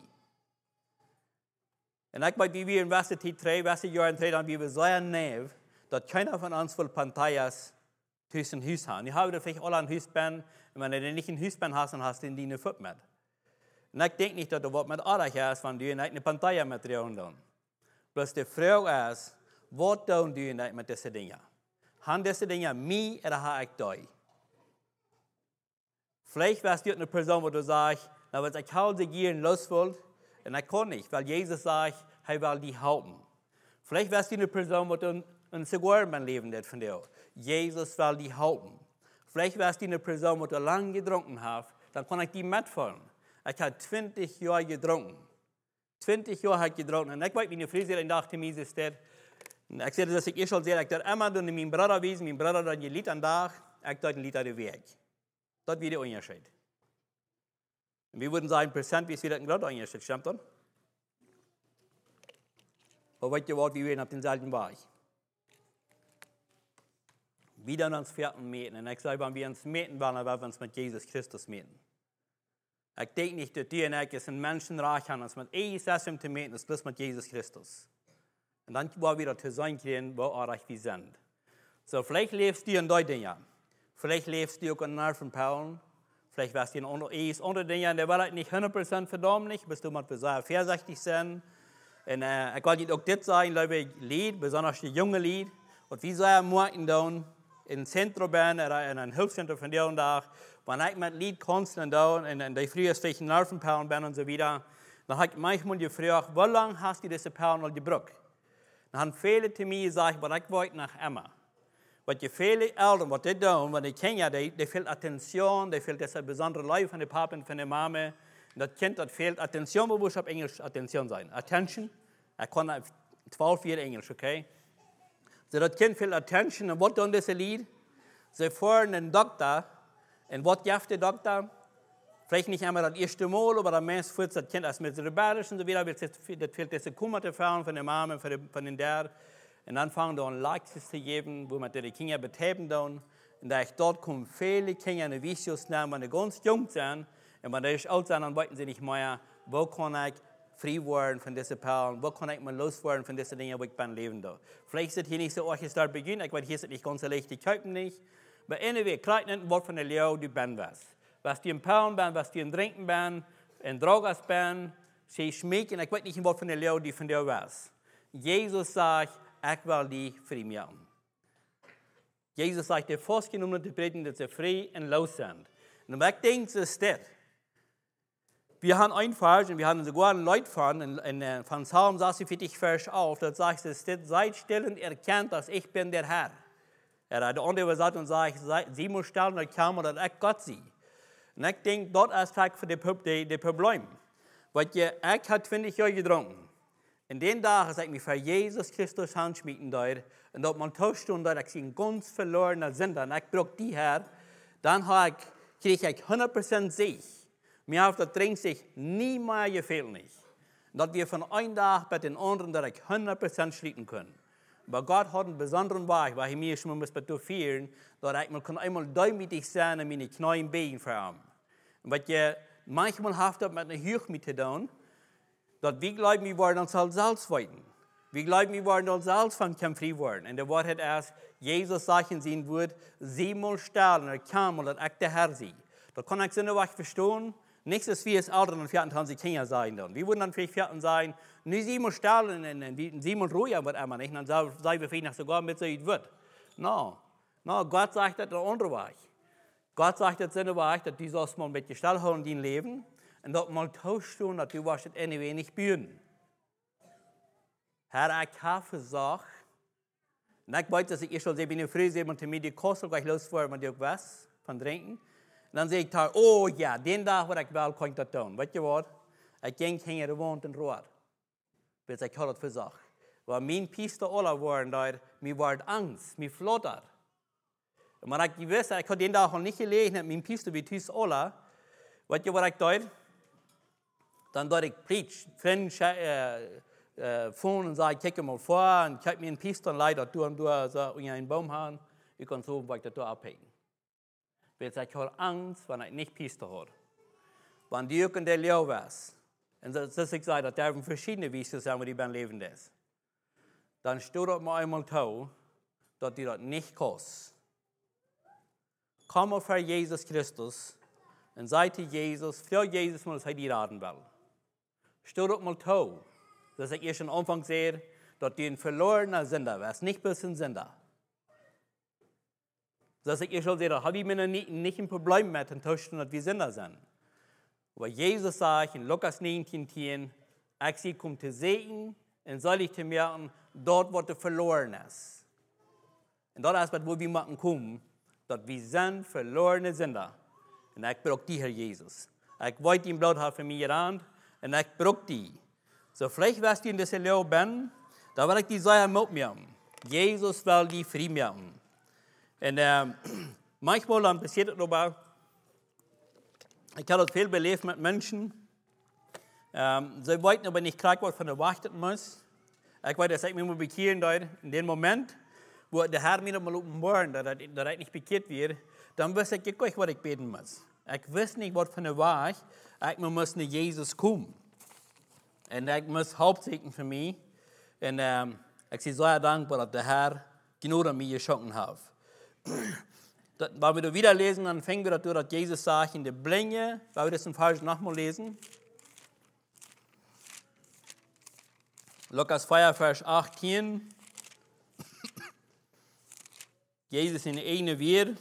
Und ich weiß, wie wir in welcher Zeit drei, welche Jahre drei, dann wie wir so nerv, dass keiner von uns will Pantallas zwischen den Haus haben. Ich habe vielleicht alle ein Haus bin, und wenn du nicht ein Haus bin hast, dann hast du die nicht mit. Und ich denke nicht, dass du was mit Arach hast, wenn du eine Pantalla mit dir und dann. Bloß die Frage ist, was tun du mit diesen Dingen? Haben diese Dinge mich oder habe ich dich? Vielleicht wärst du eine Person, wo du sagst, na, was ich halte gehen los will, und ich kann nicht, weil Jesus sagt, er will die halten. Vielleicht wärst du eine Person, wo du ein Zigarre mein Leben hat von dir. Jesus will die halten. Vielleicht wärst du eine Person, wo du lange getrunken hast, dann kann ich die mitfahren. Ich habe zwanzig Jahre getrunken. zwanzig Jahre habe ich getrunken. Und ich weiß, wie eine Friseur dachte mir, ist das, ich sehe, dass ich eh schon sehe, ich dachte immer, wenn mein Bruder wiesen, mein Bruder hat ein Lied an Tag, ich dachte ein Lied an den Weg. Das wird der Unterschied. Und wir würden sagen, Prozent, wie es wieder ein großer Unterschied, stimmt das? Aber weißt du was, wir werden auf denselben Weg. Wieder uns vierten meten. Und ich sage, wenn wir uns meten wollen, dann wollen wir uns mit Jesus Christus meten. Ich denke nicht, dass die und ich es in Menschenreich haben, uns mit Jesus zu meten, ist bloß mit Jesus Christus. Und dann wollen wir wieder zu sein kriegen, wo auch wir sind. So, vielleicht lebst du in deinen Dingen. Vielleicht lebst du auch in Nervenpaulen. Vielleicht wirst du in andere Dinge, der will nicht hundert Prozent verdammt, bist du mal sehr vorsichtig sein. Und äh, ich wollte auch das sagen, liebe Lied, besonders die junge Lied. Und wie soll morgen dann im Zentrum bin oder in einem Hilfszentrum von dir und da, wenn ich mit Lied konstant da und in der früher zwischen Nervenpaulen bin und so wieder, dann habe ich manchmal gefragt, wie lange hast du diese Paulen al gebraucht? Dann haben viele zu mir gesagt, was ich wollte nach Emma. Weil die viele Eltern, was die tun, wenn die Kinder, die, die fehlt Attention, die fehlt diese besondere Liebe von den Papa und von der Mama. Und das Kind, das fehlt Attention, wo muss auf Englisch Attention sein? Attention. Ich kann zwölf Jahre Englisch, okay? So, das Kind fehlt Attention. Und was tun diese Lied? Sie fahren einen Doktor. Und was gibt der Doktor? Vielleicht nicht einmal das erste Mal, aber dann meist führt das Kind erst mit rebellisch und so wieder. Das fehlt diese Kummerte Frauen von der Mama und von, der, von den Dad. Und dann fangen wir an, Leitungen zu geben, wo man die Kinder betreiben. Und da ich dort kommen viele Kinder in Videos nehmen, wenn sie ganz jung sind. Und wenn sie alt sind, dann wollten sie nicht mehr, wo kann ich frei werden von diesen Perlen, wo kann ich mal loswerden von diesen Dingen, wo ich beim Leben da. Vielleicht ist hier nicht so, ich start beginnen, ich weiß, hier ist nicht ganz so leicht, ich kaufe nicht. Aber anyway, klein ein Wort von der Leo, du bist was. Was die in Perlen bin, was die in Trinken bin, in Drogas bin, sie schmecken, ich weiß nicht ein Wort von der Leo, die von dir was. Jesus sagt, ich will die frei machen. Jesus sagt, der Festgenommenen, die beten, dass sie frei und los sind. Und ich denke, das ist das. Wir haben ein Vers, und wir haben sogar ein Leut von, in, in, von Psalm sechsundvierzig, Vers auf, da sagt es, seid still und erkennt, dass ich bin der Herr. Er hat der andere gesagt und sagt, sie muss still und erkennen, dass ich Gott sie. En ik denk, dat is vaak voor de, de, de probleem. Want je, ik had twintig jaar gedronken. En den dag als ik me voor Jezus Christus aansmieten deed, en dat mijn toestand dat ik zijn ganz verloren zin, en ik brok die her, dan ik, kreeg ik honderd procent zich. Mir heeft dat drinkt zich niet meer gefehlt niet. Dat we van een dag bij den anderen dat ik honderd procent schlieten kunnen. Maar God had een bijzondere weg, waar hij mir schon mal mit vieren, dat ik mal einmal duimig sein in meine knieën been voor hem. Wat je manchmal heeft dat met een huur mee te doen, dat we geloven, we worden ons al zelfs weten. We geloven, we worden al zelfs van kan vrij worden. En de woord het als Jezus zegt in zijn woord, zeemal stellen, er kan dat ik de Herr zie. Dat kan ik zinnelijk verstaan. Nichts ist wie es Eltern und vierundzwanzig Kinder sein dann. Wir würden dann vielleicht vierzehn sein, nicht sieben stellen und sieben ruhig wird immer nicht, dann sagen wir vielleicht sogar mit so es wird. No, no, Gott sagt das der andere Weg. Gott sagt das in der Weg, dass du sollst mal mit dir stillhalten in dein Leben und dort mal tauschst du, dass du wirst es anyway nicht bühnen. Herr, ich habe gesagt, und ich weiß, dass ich schon sehr bin früh sehe, und mir die Kostel gleich losfahren, wenn ich was von trinken. En dan zeg ik daar, oh ja, den dag wat ik wel kon dat doen. Weet je wat? Ik ging heen gewoond in rood. Dus ik had het verzag. Want mijn piste alle waren daar, mij werd angst, mij vlotter. Maar ik wist, ik had den dag al niet gelegen, mijn piste wie thuis alle. Weet je wat ik deed? Dan deed ik preach. Vriend uh, uh, phone en zei, kijk maar voor. En kijk mijn piste en leider door en door, zo in een boom gaan. Ik kon zo wat ik dat door afheen. Weil ich habe Angst, wenn ich nicht Piste habe. Wenn die in der Leo was, und das ist ich sage, dass da verschiedene Wege sein, wie die beim Leben ist, dann steht dort mal einmal zu, dass die das nicht kostet. Komm auf Jesus Christus und sei zu Jesus, für Jesus muss er dir raten will. Steht dort mal zu, dass ich erst am Anfang sehe, dass die ein verlorener Sünder was, nicht bloß ein Sünder. Dass ich ihr schon sehe, da habe ich mir nicht, nicht ein Problem mit dem Tauschen, dass wir Sünder sind. Aber Jesus sagt in Lukas neunzehn, zehn, ich sie kommt zu sehen und soll ich zu merken, dort, wo du verloren ist. Und das ist, wo wir machen kommen, dass wir sind verlorene Sünder. Und ich brauche die, Herr Jesus. Ich wollte ihm Blut haben für mich gerannt und ich brauche die. So vielleicht, was du in dieser Lehre bin, da will ich die sagen mit mir. Jesus will die frei machen. Und ähm, manchmal dann passiert es aber, ich habe das viel belebt mit Menschen, ähm, sie wollten aber nicht klar, was von der warten muss. Ich weiß, dass ich mich mal bekehren darf, in dem Moment, wo der Herr mir mal offenbart, dass ich nicht bekehrt wird, dann wusste ich nicht, was ich beten muss. Ich wusste nicht, was von der Wahrheit, ich muss nach Jesus kommen. Und ich muss hauptsächlich für mich, und ähm, ich bin sehr dankbar, dass der Herr genau an mir geschenkt hat. Wenn wir das wieder lesen, dann fangen wir dazu, dass Jesus sagt, in der Blinde, weil wir das im Vers nochmal lesen. Lukas vier, Vers achtzehn. Jesus in der eine wir.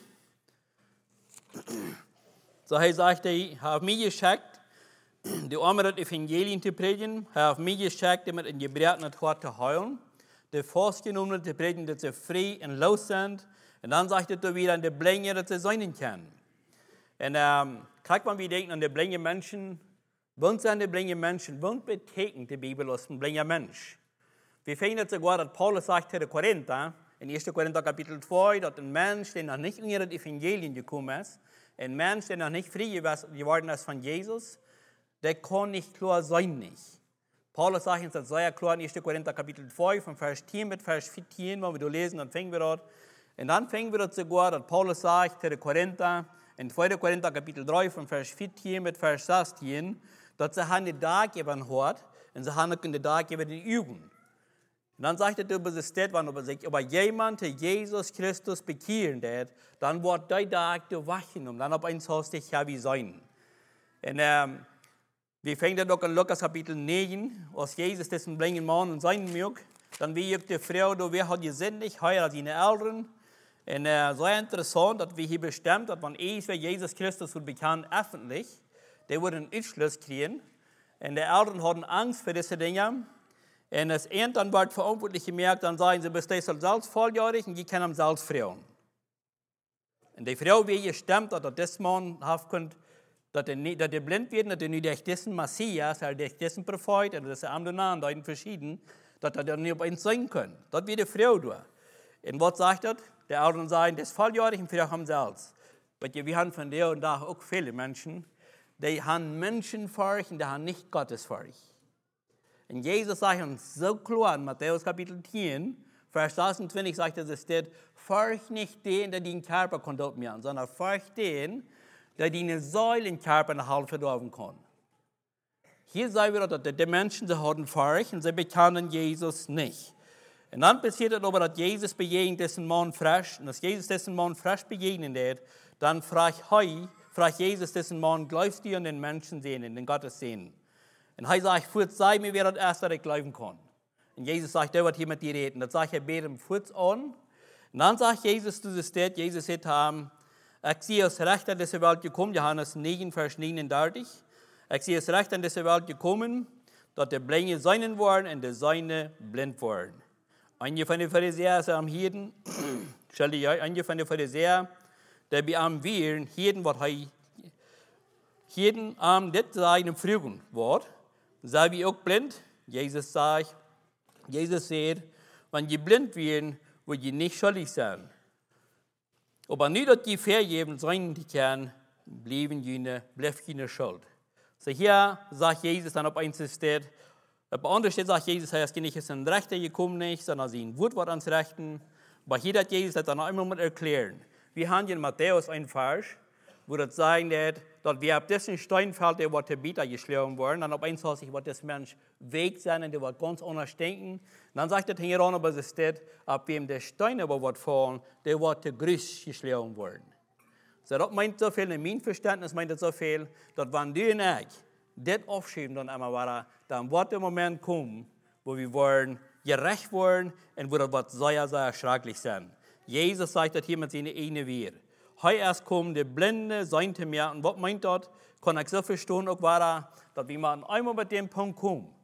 So er sagte, er hat mich geschickt, die Arme das Evangelium zu predigen, er hat mich geschickt, damit in Gebrechen das Wort zu heilen, die Festgenommenen zu predigen, dass sie frei und los sind. Und dann sagt er wieder an die Blinde, dass sie sein können. Und ähm, gerade wenn wir denken an die blinde Menschen, was sind die blinde Menschen? Was betekent die Bibel als ein blinder Mensch? Wir finden sogar, dass Paulus sagt zu den Korinther, in ersten Korinther Kapitel zwei, dass ein Mensch, der noch nicht in das Evangelium gekommen ist, ein Mensch, der noch nicht frei geworden ist von Jesus, der kann nicht klar sein. Nicht. Paulus sagt uns das sehr klar in ersten Korinther Kapitel zwei, von Vers zehn bis Vers vierzehn, wenn wir da lesen, dann fangen wir dort. Und dann fangen wir dort sogar, dass Paulus sagt zu den Korinther, in zweiten Korinther Kapitel drei, von Vers vierzehn bis Vers sechzehn, dass sie einen Tag geben hat und sie haben einen Tag geben den Üben. Und dann sagt er über das Stadt, wenn er sagt, aber jemand, der Jesus Christus bekehren wird, dann wird der Tag der Wachen um, dann auf ein Haus der Herr sein. Und ähm, wir fangen dann auch in Lukas Kapitel neun, als Jesus diesen blinden Mann und seinen mögt, dann wie die Frau, da wir hat gesündigt, heuer als seine Eltern. Und äh, sehr interessant, dass wir hier bestimmt, dass man erst, wer Jesus Christus wird bekannt, öffentlich, der wird einen Entschluss kriegen. Und die Eltern hatten Angst für diese Dinge. Und das Ende dann wird verantwortlich gemerkt, dann sagen sie, bist du selbst volljährig und die können am selbst frauen. Und die Frau, wie gestimmt, dass das Mann haben könnt, dat er, niet, dat er blind werden, dat er nu durch diesen Messias, durch diesen Prophet, en dat is andere namen, dat in verschieden, dat er niet op eens zijn kan. Dat weer de vrouw doen. En wat zegt dat? De ouderen zeggen, dat is voljarig en voor hem zelfs. Want we hebben van der en dag ook viele mensen, die hebben mensenfurcht en die hebben niet Gottesfurcht. En Jezus zegt ons zo klar in Matthäus Kapitel tien, Vers achtundzwanzig sagt er, es steht, furcht nicht den, der den Körper kontaminiert, sondern furcht den, der den Säulenkörper nach Hause verdorben kann. Hier sehen wir, dass die Menschen, sie haben Furcht und sie bekennen Jesus nicht. Und dann passiert es aber, dass Jesus begegnet diesen Mann frisch, und dass Jesus diesen Mann frisch begegnet wird, dann fragt, hey, fragt Jesus diesen Mann, glaubst du an den Menschen sehen, in den Gottes sehen? Und er sagt, Furcht sei mir, wer das erste, das ich glauben kann. Und Jesus sagt, der wird hier mit dir reden. Das sagt er, bete ihm Furcht an. Und dann sagt Jesus zu der Stadt, Jesus sagt ihm, ich sehe es recht an diese Welt gekommen, Johannes neun, Vers neununddreißig. Ich sehe es recht an diese Welt gekommen, dass die Blinde seinen waren und die Seine blind waren. Einige von den Pharisäern sagen Hirten, einige von den Pharisäern, die bei ihm wären, Hirten, was er, Hirten am das seine Fragen Wort, sei wie auch blind. Jesus sagt, Jesus sagt, wenn die blind wären, wird die nicht schuldig sein. Aber nicht, dass die vergeben sein die können, blieben jene, bleibt jene schuld. So hier sagt Jesus dann auf eins steht, auf andere steht sagt Jesus, er ist nicht ist ein Rechter gekommen nicht, sondern sie ein Wort ans Rechten. Aber hier hat Jesus das dann auch immer mal erklären. Wir haben in Matthäus ein Vers, wo das sagen wird, dass wir auf diesen Steinfeld, der wird Tabitha geschlagen worden, dann auf eins heißt, wird das Mensch weg sein und der wird ganz anders denken. Und dann sagt er hier auch, aber es steht, auf wem der Stein aber wird fallen, der wird der Grüß geschlagen worden. So, das meint so viel, in meinem Verständnis meint das so viel, dass wenn du und ich das aufschieben, dann einmal war, dann wird der Moment kommen, wo wir wollen gerecht werden und wo das wird sehr, sehr schrecklich sein. Jesus sagt das hier mit seinen eigenen Worten. Heute erst kommen die Blinde, sein zu mir. Und was meint das? Kann ich so verstehen, auch war, dass wir mal einmal mit dem Punkt kommen.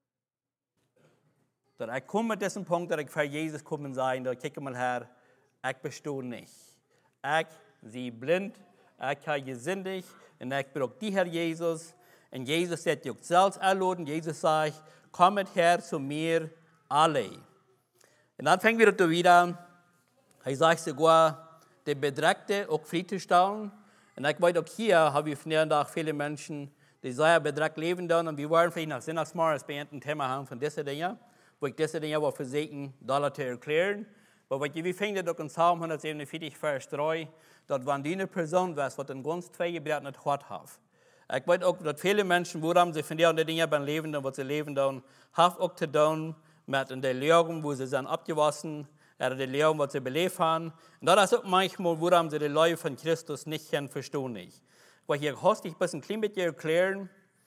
Dass ich komme mit diesem Punkt, dass ich für Jesus kommen und sagen, dass ich mal her, ich bestehe nicht. Ich sie blind, ich habe gesündigt und ich brauche die Herr Jesus. Und Jesus sagt, ich selbst einladen. Jesus sagt, kommt her zu mir alle. Und dann fängt wieder wieder, er sagt sogar, der Bedrängte auch freizustellen. Und ich weiß auch hier, habe ich von der Tag viele Menschen, die sehr bedrängt leben dann. Und wir wollen vielleicht nach Sonntagsmorgens bei einem Thema haben von diesen Dingen, wo ich diese Dinge auch versuchen, da zu erklären. Aber wir finden auch in Psalm hundertsiebenundvierzig, Vers drei, dass wenn die eine Person weiß, die ein ganz zweigebreitetes Hart hat. Ich weiß auch, dass viele Menschen, woran sie von der Dinge beim Leben, was sie leben, dann, haben auch zu tun mit der Lehre, wo sie sind abgewaschen, oder die Lehre, was sie belebt haben. Und das ist auch manchmal, woran sie die Leute von Christus nicht kennen, verstehen nicht. Weil hier hast ich ein bisschen klein mit dir erklären.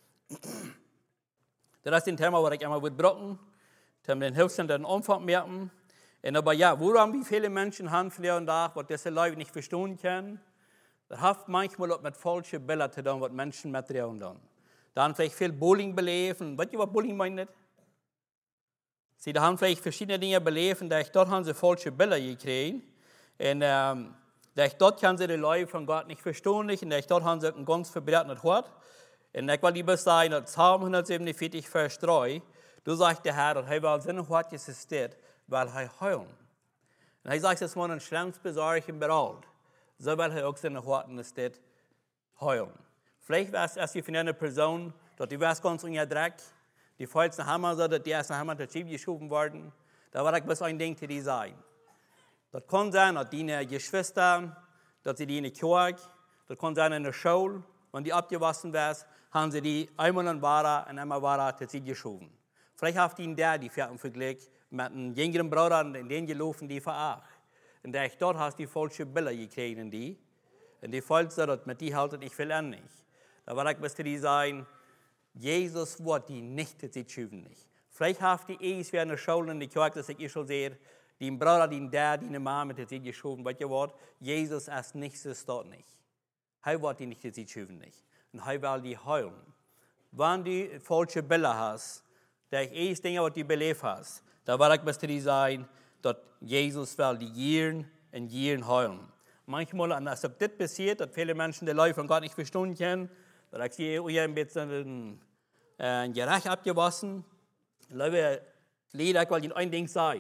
Das ist ein Thema, was ich einmal würde brauchen, um den Hilfsenden den Umfang merken. Und aber ja, woran wie viele Menschen haben von der und da, was diese Leute nicht verstehen können, das hat manchmal auch mit falschen Bildern zu tun, was Menschen mit dir und dann. Da haben vielleicht viel Bullying belebt. Weißt du, was Bullying meint? Sie da haben vielleicht verschiedene Dinge belebt, und dort haben sie falsche Bilder gekriegt. Und ähm, dort können sie die Leute von Gott nicht verstehen. Und dort haben sie ein ganz verbreitetes Wort. Und ich will lieber sagen, dass Psalm hundertsiebenundvierzig, Vers drei, du sagst der Herr, dass er will seine Wort existiert, weil er heulen. Und er sagt, dass man ein schlimmes Besorgen und bereit. So will er auch seine Worte existiert, heulen. Vielleicht weißt du von einer Person, dass die weiß ganz unter Dreck, die falls nach Hammer so, dass die erst nach Hammer dazu geschoben worden. Da war ich bis ein Ding zu dir sein. Das kann sein, dass deine Geschwister, dass sie die in der Kirche, das kann sein in der Schule, wenn die abgewaschen werden, haben sie die einmal in Wara und einmal Wara dazu geschoben. Vielleicht hat ihnen der die Pferden verglichen mit einem jüngeren Bruder, in den gelaufen, die veracht. Und der ich dort hast die falsche Bilder gekriegt in die. Und die falsche, dass mit die haltet, ich will auch nicht. Da war ich bis zu dir sein, Jesus wird die nicht zu schieben nicht. Vielleicht hat die Eis wie eine Schule in der Kirche, das ich schon sehe, die Bruder, die der, die Mama mit sich geschoben, weil ihr Wort, Jesus als nächstes dort nicht. Er wird die nicht zu schieben nicht. Und er will die heulen. Wenn du falsche Bilder hast, der ich Eis Dinge, was du belebt hast, da war ich bis zu dir sein, dass Jesus will die Gieren und Gieren heulen. Manchmal, und als das passiert, dass viele Menschen die Leute von Gott nicht verstehen können, dass ich sehe, ihr ein bisschen äh, gerecht abgewaschen. Leute, Lieder, ich will Ihnen ein Ding sagen.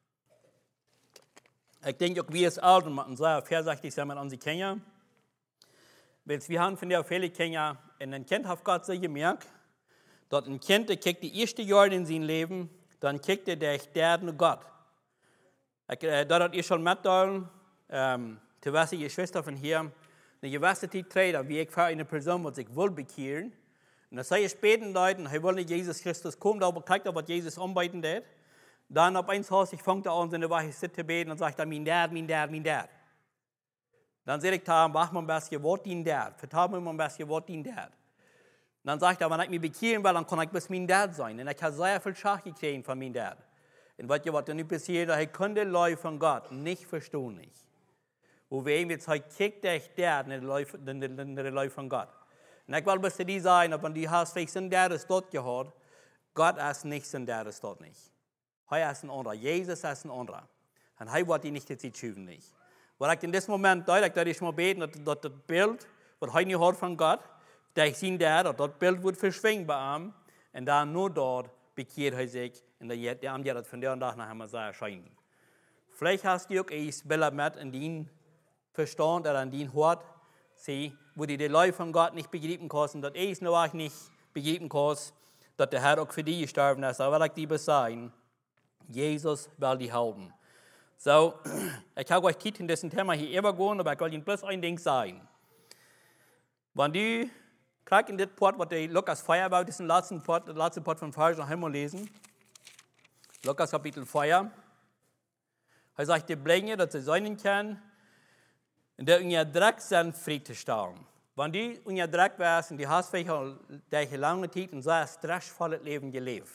Ich denke, auch wir als Eltern müssen sehr vorsichtig sein mit unseren Kindern. Weil wir haben von der viele Kinder, und ein Kind hat Gott so gemerkt, dass ein Kind, der kriegt die ersten Jahre in seinem Leben, dann kriegt er der sterben Gott. Ich, äh, da hat ihr schon mitgedacht, ähm, zu wissen, ihr Schwester von hier, eine gewisse Zeit treten, wie ich für eine Person, die sich will bekehren. Und das sei späten Leuten, er will nicht Jesus Christus kommen, aber kriegt er, was Jesus anbieten wird. Dann auf eins Haus, ich fange an, in der Woche zu beten und sage, mein Dad, mein Dad, mein Dad. Dann sage ich, da, mach mal ein bisschen, was dein Dad? Vertal mir mal ein bisschen, was dein Dad? Dann sagt er, wenn ich mich bekehren will, dann kann ich bis mein Dad sein. Und ich habe sehr viel Schach gekriegt von meinem Dad. Und was was dann passiert, ich konnte die Leute von Gott nicht verstehen. Nicht. Wo wir ihm jetzt heute kriegt der Dad nicht die Leute von Gott. Und ich will bis zu dir sagen, wenn du hast, vielleicht sind der ist dort gehört, Gott ist nicht, sind der ist dort nicht. Er ist ein anderer. Jesus ist ein anderer. Und er wird ihn nicht jetzt schieben nicht. Weil ich in diesem Moment deutlich, dass ich mal beten, dass das Bild, was er nicht hört von Gott, dass ich sehe, dass das Bild wird verschwinden bei ihm. Und dann nur dort bekehrt er sich. Und der, der andere hat von der Tag nach einmal sehr erscheinen. Vielleicht hast du auch ein Bild mit in deinem Verstand oder in deinem Hort, wo die die Leute von Gott nicht begreifen können, dass ich noch nicht begreifen kann, dass der Herr auch für die gestorben ist. Aber will ich dir sagen, Jesus will die halten. So, ich habe euch Zeit in diesem Thema hier übergehen, aber ich will Ihnen bloß ein Ding sagen. Wenn du kriegst in das Port, was der Lukas vier baut, das ist ein letzten Port, der letzte Port von Vers noch einmal lesen. Lukas Kapitel vier. Er sagt, die Blinge, dass sie sein können, und der unter Dreck sind, Frieden stellen. Wenn du unter Dreck wärst und du hast vielleicht lange Zeit ein sehr stressvolles Leben gelebt.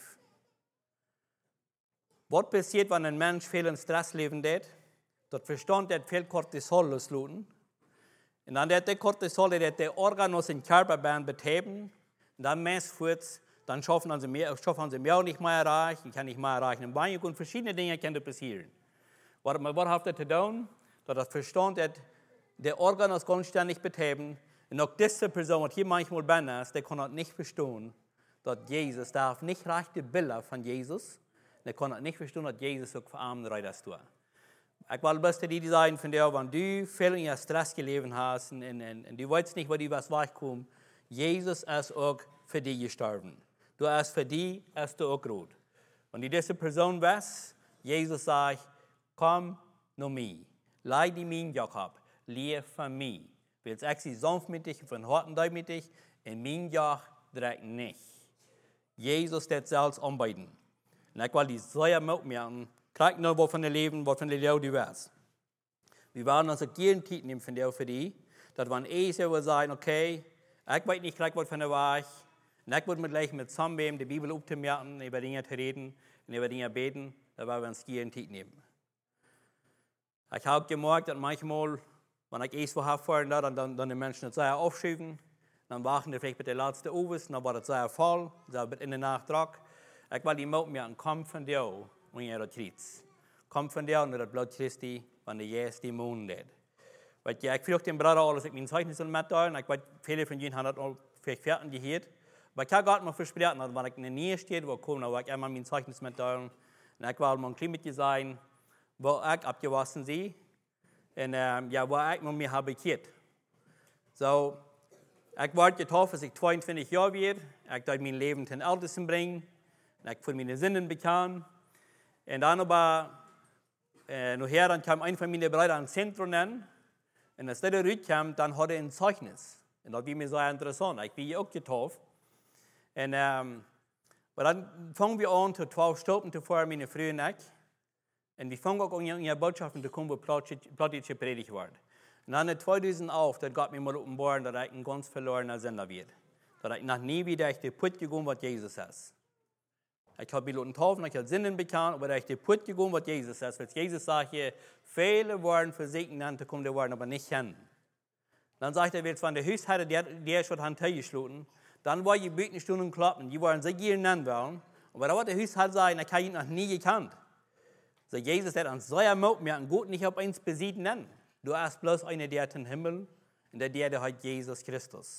Was passiert, wenn ein Mensch viel Stress leben hat? Das Verstand hat viel Cortisol loslassen. Und dann hat der Cortisol, der der Organ im Körper betäuben. Und dann meistens, dann schaffen sie mehr, schaffen sie mehr nicht mehr erreichen, ich kann nicht mehr erreichen. Im Bein und verschiedene Dinge können passieren. Was, was hat das zu tun? Dass das Verstand hat, der Organ ist konständig betäuben. Und auch diese Person, die hier manchmal bin ist, der kann nicht verstehen, dass Jesus darf nicht rechte Bilder von Jesus. Ich kann nicht verstehen, dass Jesus auch für Arme reitet. Ich will beste die sagen von dir, wenn du viel in Stress gelebt hast und, und, und du weißt nicht, wo du was wegkommst, Jesus ist auch für dich gestorben. Du hast für dich, hast du auch gut. Und die diese Person weiß, Jesus sagt, komm zu mir, leid die mein Joch ab, lehre von mir. Weil ich sie sanftmütig und von Herzen demütig, und mein Joch trägt nicht. Jesus wird selbst anbieten. Und ich will die sehr mitmachen, krieg nur was von dem Leben, was von der Leben du weißt. Wir werden uns auch gerne Zeit nehmen von dir für die, dass wenn ich selber sagen, okay, ich weiß nicht, krieg was von der Wahrheit, und ich würde mit gleich mit zusammen die Bibel aufzumerken, über Dinge zu reden und über Dinge beten, da werden wir uns gerne Zeit nehmen. Ich habe gemerkt, dass manchmal, wenn ich erst vorher fahren, dann, dann, dann die Menschen das sehr aufschieben, dann wachen die vielleicht mit der letzten Uwes, dann war das sehr voll, dann wird in der Nacht Druck. Ich will die mitmachen, komm von dir, wenn ihr das kriegt. Komm von dir unter das Blut Christi, wenn der Jesus die Mond hat. Weil ja, ich fürchte den Bruder alles, ich mein Zeugnis mitteilen, ich weiß, viele von ihnen haben das auch vielleicht fertig gehört. Aber ich habe Gott mal versprochen, dass wenn ich in der Nähe stehe, wo ich komme, dann will ich einmal mein Zeugnis mitteilen. Und ich will mal ein klein mit dir sein, wo ich abgewaschen bin. Und ähm, ja, wo ich mit mir habe bekehrt. So, ich wurde getauft, als ich zweiundzwanzig Jahre werde. Ich darf mein Leben den Ältesten bringen. Und ich für meine Sünden bekannt. Und dann aber, äh, nachher dann kam ein von meinen Brüdern ins Zentrum an. Und als der rauskam, dann hat er ein Zeugnis. Und das war mir sehr interessant. Ich bin ja auch getauft. Und ähm, dann fangen wir an, zu zwölf Stunden zuvor, meine Frau und ich. Und wir fangen auch an, in ihre Botschaften zu kommen, wo plötzlich gepredigt wird. Und dann in zweitausendelf, dann gab mir mal offenbaren, dass ich ein ganz verlorener Sender wird. Dass ich noch nie wieder den Put gegangen, was Jesus ist. Ich habe mich taufen, ich habe Sünden bekannt, aber ich habe den Put gegangen, was Jesus ist. Weil Jesus sagt hier, viele waren versegnet, zu kommen, die waren aber nicht hin. Dann sagt er, wenn der Höchstheiter, der, der ist schon Hand geschlossen, dann war die Bütenstunden klappen, die waren sehr gerne wollen. Aber da war der Höchstheiter sagen, ich habe ihn noch nie gekannt. So Jesus hat uns sehr ermaubt, mir Gott nicht auf eins besiegt nennen. Du hast bloß einer, der hat den Himmel, und der, der hat Jesus Christus.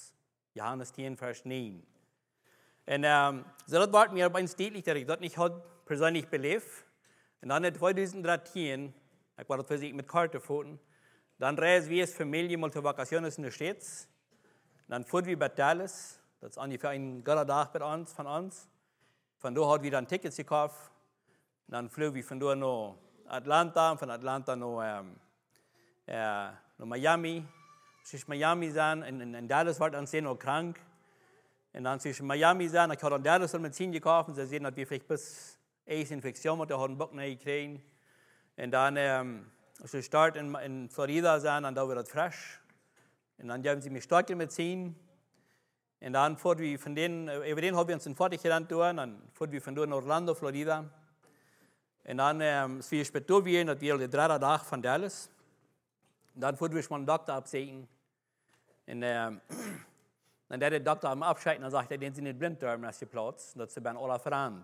Johannes zehn, Vers neun. Und ähm, so das war mir aber eins deutlich, dass ich das nicht hat persönlich belebt. Und dann in zweitausenddreizehn, ich war das für sich mit Karte gefunden, dann reisen wir als Familie mal zur Vacations in der Stadt. Dann fuhren wir bei Dallas, das ist ungefähr ein guter Tag bei uns, von uns. Von da hat wir dann Tickets gekauft. Dann flogen wir von da nach Atlanta, von Atlanta nach, ähm, äh, nach Miami. Zwischen Miami sein, in, in, in Dallas war dann sehr noch krank. Und dann zwischen Miami sein, ich habe dann Dallas Medizin gekauft und sie sehen, dass wir vielleicht bis eine Infektion mit der haben Bock nicht gekriegt. Und dann, ähm, als wir Start in, in Florida sind, dann da wird es frisch. Und dann haben sie mich stark Medizin. Und dann fuhren wir von denen, über den haben wir uns in fertig gerannt durch, dann fuhren wir von dort nach Orlando, Florida. Und dann, ähm, als wir später waren, das wir die drei Tage von Dallas. Und dann fuhren wir schon einen Doktor absehen. Und ähm, dann der Doktor am Abscheiden, dann sagt er, den sind nicht blind, da ist Platz, das sind alle verrannt.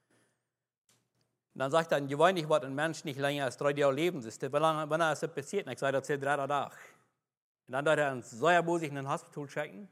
Und dann sagt er, gewöhnlich wird ein Mensch nicht länger als drei Jahre leben. Das ist, wie lange, wann ist das passiert? Und ich sage, das sind drei Tage. Und dann hat er uns sehr bosig in ein Hospital schicken.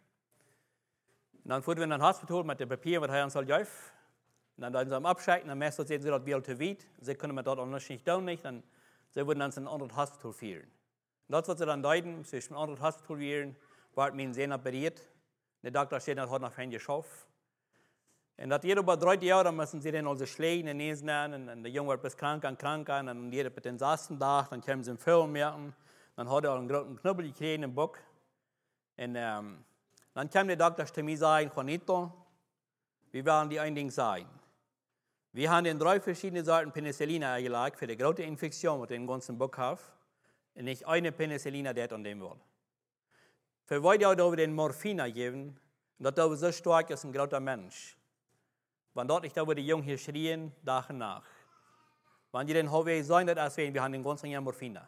Und dann fuhren wir in ein Hospital mit dem Papier, was er uns soll helfen. Und dann haben sie am Abscheiden, dann meistens sehen sie, dass wir zu weit. Sie können mir dort anders nicht tun, nicht. Dann sie würden uns in ein anderes Hospital führen. Und das, was sie dann deuten, zwischen ein anderes Hospital führen, war mir sehr operiert. Der Doktor steht, das hat noch kein geschafft. Und das jeder über drei Jahre müssen sie dann also schlägen und lesen. Und der Junge wird bis krank und krank. Und dann jeder mit den Sassen da, dann kommen sie im Film merken. Dann hat er einen großen Knubbel gekriegt im Bock. Und ähm, dann kam der Doktor zu mir und sagte, Juanito, wir werden die ein Ding sein. Wir haben in drei verschiedene Sorten Penicillin eingelegt für die große Infektion, die den ganzen Bock hat. Und nicht eine Penicillin, die an dem wird. Für heute hat er den Morphine gegeben, und das ist so stark als ein großer Mensch. Wenn dort nicht über die Jungen hier schrien, Tag und Nacht. Wenn die den Hove sein, das ist, wir haben den ganzen Jahr Morphine.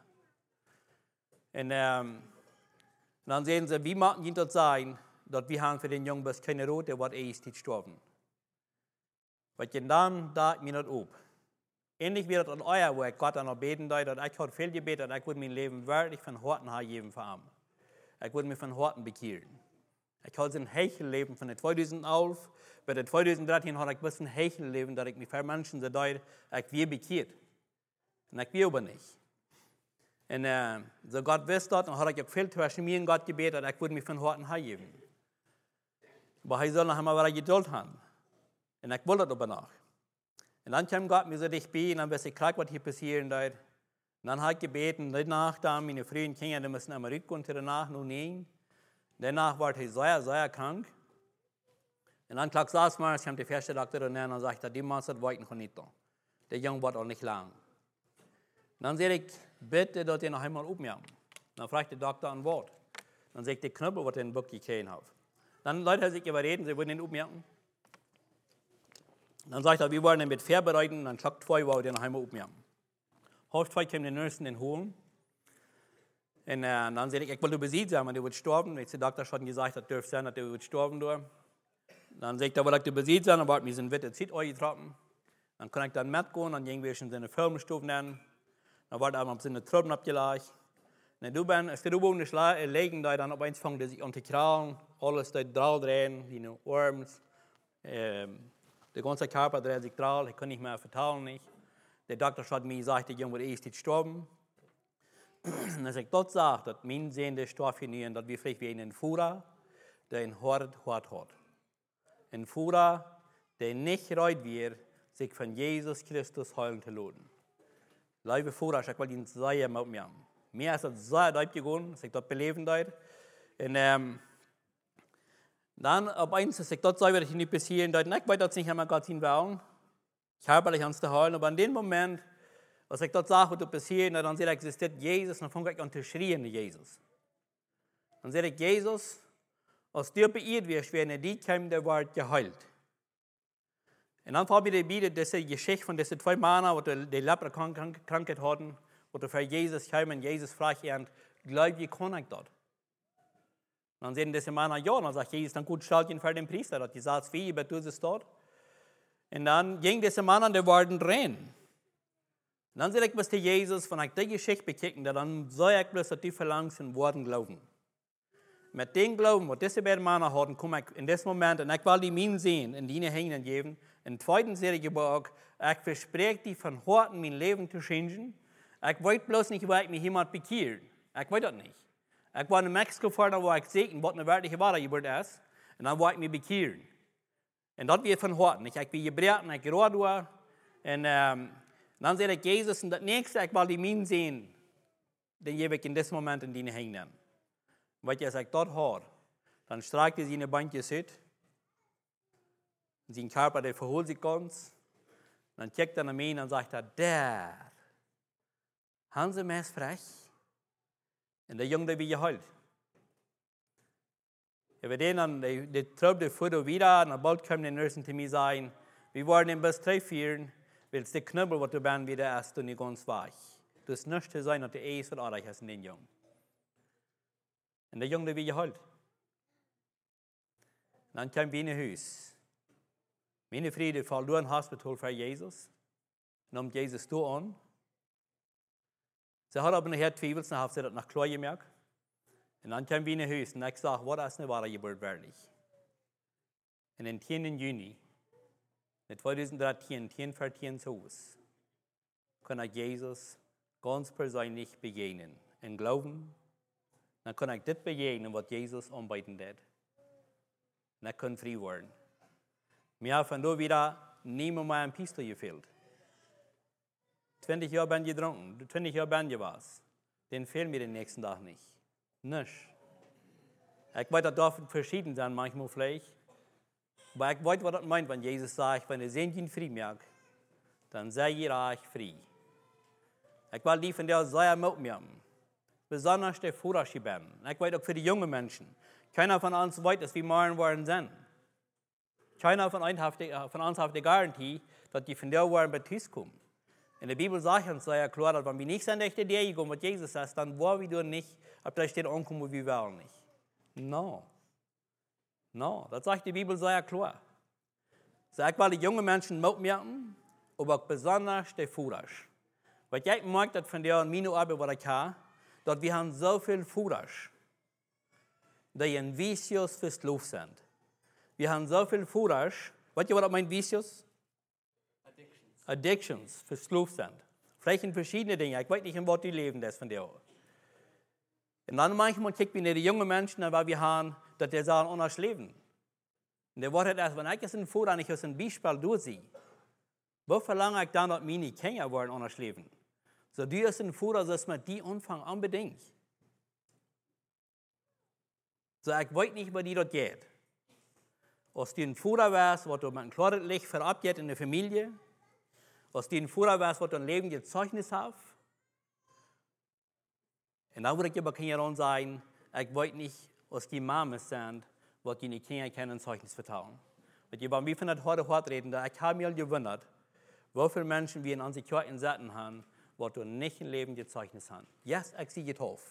Und ähm, dann sehen sie, wie machen die das sein, dass wir haben für den Jungen bis keine Rot, der wird erst nicht sterben. Weil dann da mir nicht ob. Ähnlich wie das an euer Werk, Gott an der Beten, dass ich habe viel gebetet, ich würde mein Leben wirklich von Horten hergeben für ihn. Ich würde mich von Horten bekehren. Ich habe ein Hecheleben von zweitausendelf, bei der zweitausenddreizehn habe ich ein bisschen Hecheleben, dass ich mich für Menschen so deut, ich will bekehrt. Und ich will aber nicht. Und äh, so Gott wisst das, und habe ich auch viel zwischen mir und Gott gebetet, ich würde mich von Horten hergeben. Aber er soll noch einmal wieder Geduld haben. Und ich wollte das aber noch. Und dann kam Gott mir so dicht bei, und dann weiß ich klar, was hier passieren wird. Und dann habe ich gebeten, danach da meine frühen Kinder, die müssen einmal rückgehen, danach noch nehmen. Danach war er sehr, sehr krank. Und dann klagt es mal, ich habe die erste Doktor und dann sagt er, die Mann hat weiten noch nicht. Der Junge wird auch nicht lang. Und dann sage ich, bitte, dass ihr noch einmal aufmerken. Dann fragt der Doktor ein Wort. Dann sagt der Knüppel, was er in den Buck gekriegt hat. Dann Leute sich überreden, sie würden ihn aufmerken. Dann sagt er, wir wollen ihn mit Fair bereiten, dann klagt zwei, wo wir noch einmal aufmerken. Halb zwei kam der Nurse den holen. Und äh, dann sagte ich, ich will besiegt sein, du wird sterben. Und der Doktor hat gesagt, das dürfte sein, dass du wird sterben. Durch. Dann sagt er, will ich besiegt sein, dann wird mir so ein Witte Zeit getroffen. Dann kann ich dann mitgehen, dann gehen wir schon seine Firmenstufe nennen. Dann wird er auf seine Truppen abgelegt. Und du bist, als du oben nicht legen, dann auf eins fangen, sich an zu krallen, alles da drauf drehen, die Arms, ähm, der ganze Körper dreht sich drauf, ich kann nicht mehr verteilen, nicht. Der Doktor hat mir gesagt, der Junge wird erst nicht sterben. Und als ich dort sage, dass mein Sehen der Stoff hier, dass wir vielleicht wie einen Führer, der ein Hort, Hort hat. Ein Führer, der nicht reut wird, sich von Jesus Christus heilen zu lassen. Liebe Führer, ich will Ihnen sehr mit mir haben. Mir ist das sehr deutlich gegangen, dass ich dort beleben dort. Und ähm, dann, ab eins, dass ich dort sage, dass ich nicht passieren dort, ich weiß das nicht einmal Gott hinwollen. Ich habe dich ans zu holen, aber in dem Moment, was ich dort sage, was passiert, dann sehe ich, existiert Jesus, dann fange ich an zu schreien, Jesus. Dann sehe ich, Jesus, als du beirrt wirst, werden die kommen, der wird geheilt. Und dann habe ich wieder diese Geschichte von diesen zwei Männern, die die Lepra-Krankheit hatten, wo für Jesus kamen und Jesus fragt ihn, glaub wie kann ich das? Dann sehen diese Männer, ja, dann sagt Jesus, dann gut, stell ihn für den Priester, dass die sagt, wie, aber du es dort. Und dann ging diese Mann an, die waren drin. Und dann sage ich, was Jesus, wenn ich die Geschichte bekicken, dann soll ich bloß, dass die verlangst in Worten glauben. Mit dem Glauben, was diese beiden Männer hatten, komme ich in diesem Moment, und ich will die mir sehen, in deine Hände geben. In der zweiten Serie Buch, ich verspreche dir von Herzen, mein Leben zu changen. Ich weiß bloß nicht, wo ich mich jemand bekehrt. Ich weiß das nicht. Ich war in Mexiko gefahren, wo ich sehe, was eine wirkliche Wahrheit geburt ist. Und dann war ich mich bekehren. Und das wird von Herzen. Ich bin gebräht und ich geroht war. Und ähm, dann sage ich Jesus, und das nächste, ich will die mir sehen, den gebe ich in diesem Moment in deine Hände. Weil ich sage, dort hört, dann streckt er seine Beine aus. Sein Körper, der verholt sich ganz. Dann checkt er nach mir und sagt er, der, haben Sie mich frech? Und der Junge, der wie geholt. Über den dann, der, der trug das Foto wieder, und bald kam der Nurse zu mir sagen, wir wollen ihn bis drei, vier, weil es der Knüppel, was du bist, wieder ist, und nicht ganz weich. Du hast nichts zu sein, dass der Eis wird artig ist in den Jungen. Und der Junge, der wie geholt. Und dann kam wir in das Haus. Meine Friede fällt durch ein Hospital für Jesus. Nimmt Jesus da an. Sie hat aber nachher Zweifel, dann hat sie das nach klar gemerkt. Und dann kam wir in das Haus und ich sage, was ist eine wahre Geburt wirklich? Und den zehnten Juni, zweitausenddreizehn, zehn vierzehn zu Hause, kann ich Jesus ganz persönlich begegnen. Und glauben, dann kann ich das begegnen, was Jesus anbieten wird. Und ich kann frei werden. Mir hat von da wieder niemand mehr ein Pistol gefehlt. zwanzig Jahre bin ich getrunken, zwanzig Jahre bin ich was. Den fehlt mir den nächsten Tag nicht. Nicht. Ich weiß, das darf verschieden sein, manchmal vielleicht. Aber ich weiß, was das meint, wenn Jesus sagt, wenn ihr seht ihn frei merkt, dann seid ihr euch frei. Ich will die von der sehr mit mir. Besonders der Führerschein bin. Ich weiß auch für die jungen Menschen. Keiner von uns weiß, dass wir morgen worden sind. Keiner von uns hat die, von uns hat die Garantie, dass die von der Waren bei Tisch kommen. In der Bibel sagt uns sehr klar, dass wenn wir nicht sind, echte Idee kommen, was Jesus sagt, dann wollen wir nicht, ob da steht, ankommen, wo wir wollen nicht. No. No, das sagt die Bibel sehr klar. So, ich will die jungen Menschen mitmerken, aber auch besonders die Führer. Weil ich merke, dass von der meine Arbeit, was ich habe, dass wir haben so viel Führer, die in Vicious fürs Lauf sind. Wir haben so viel Führer, weißt du, was mein Vicious? Addictions. Addictions fürs Lauf sind. Vielleicht in verschiedene Dinge, ich weiß nicht, in was die leben, das von der. Und dann manchmal kicken wir die jungen Menschen, weil wir haben, dass die sagen, anders leben. Und der Wort hat erst, wenn ich jetzt ein Führer nicht aus einem Beispiel durchsehe, wo verlange ich dann, dass meine Kinder wollen anders leben? So, die ist ein Führer, dass man die anfangen unbedingt. So, ich weiß nicht, wie die dort geht. Als die ein Führer wärst, was du mit einem klaren Licht verabgeht in der Familie, als die ein Führer wärst, was du ein Leben gezeichnet hast. Und dann würde ich aber Kinder sagen, ich weiß nicht, was die Mamas sind, was die Kinder kennen, Zeugnis vertrauen. Und wenn wir von das heute heute reden, ich habe mich gewundert, wie viele Menschen wir in unseren Kirchen sitzen haben, was du nicht im Leben gezeichnet haben. Yes, ich sehe Taufe.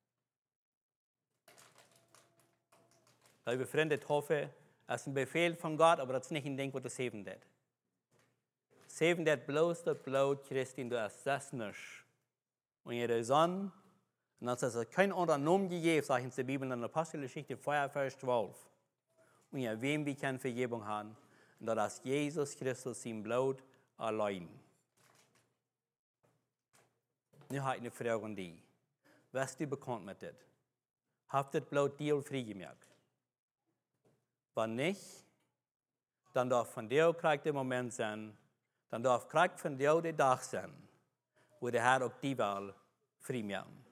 Liebe Freunde, Taufe ist ein Befehl von Gott, aber das ist nicht ein Ding, was du sehen wird. Sehen wird bloß das Blut Christi, du hast das nicht. Und ihre Sonne, und dann ist es kein anderer Namen gegeben, sagt in der Bibel in der Apostelgeschichte vier, Vers zwölf. Und ja, wem wir keine Vergebung haben, und das ist Jesus Christus sein Blut allein. Nu habe ich eine Frage an dich. Was du bekannt mit das? Habt das Blut dir freigemerkt? Wenn nicht, dann darf von dir kriegt der Moment sein, dann darf kriegt von dir der Tag sein, wo der Herr auch die Wahl freimerken.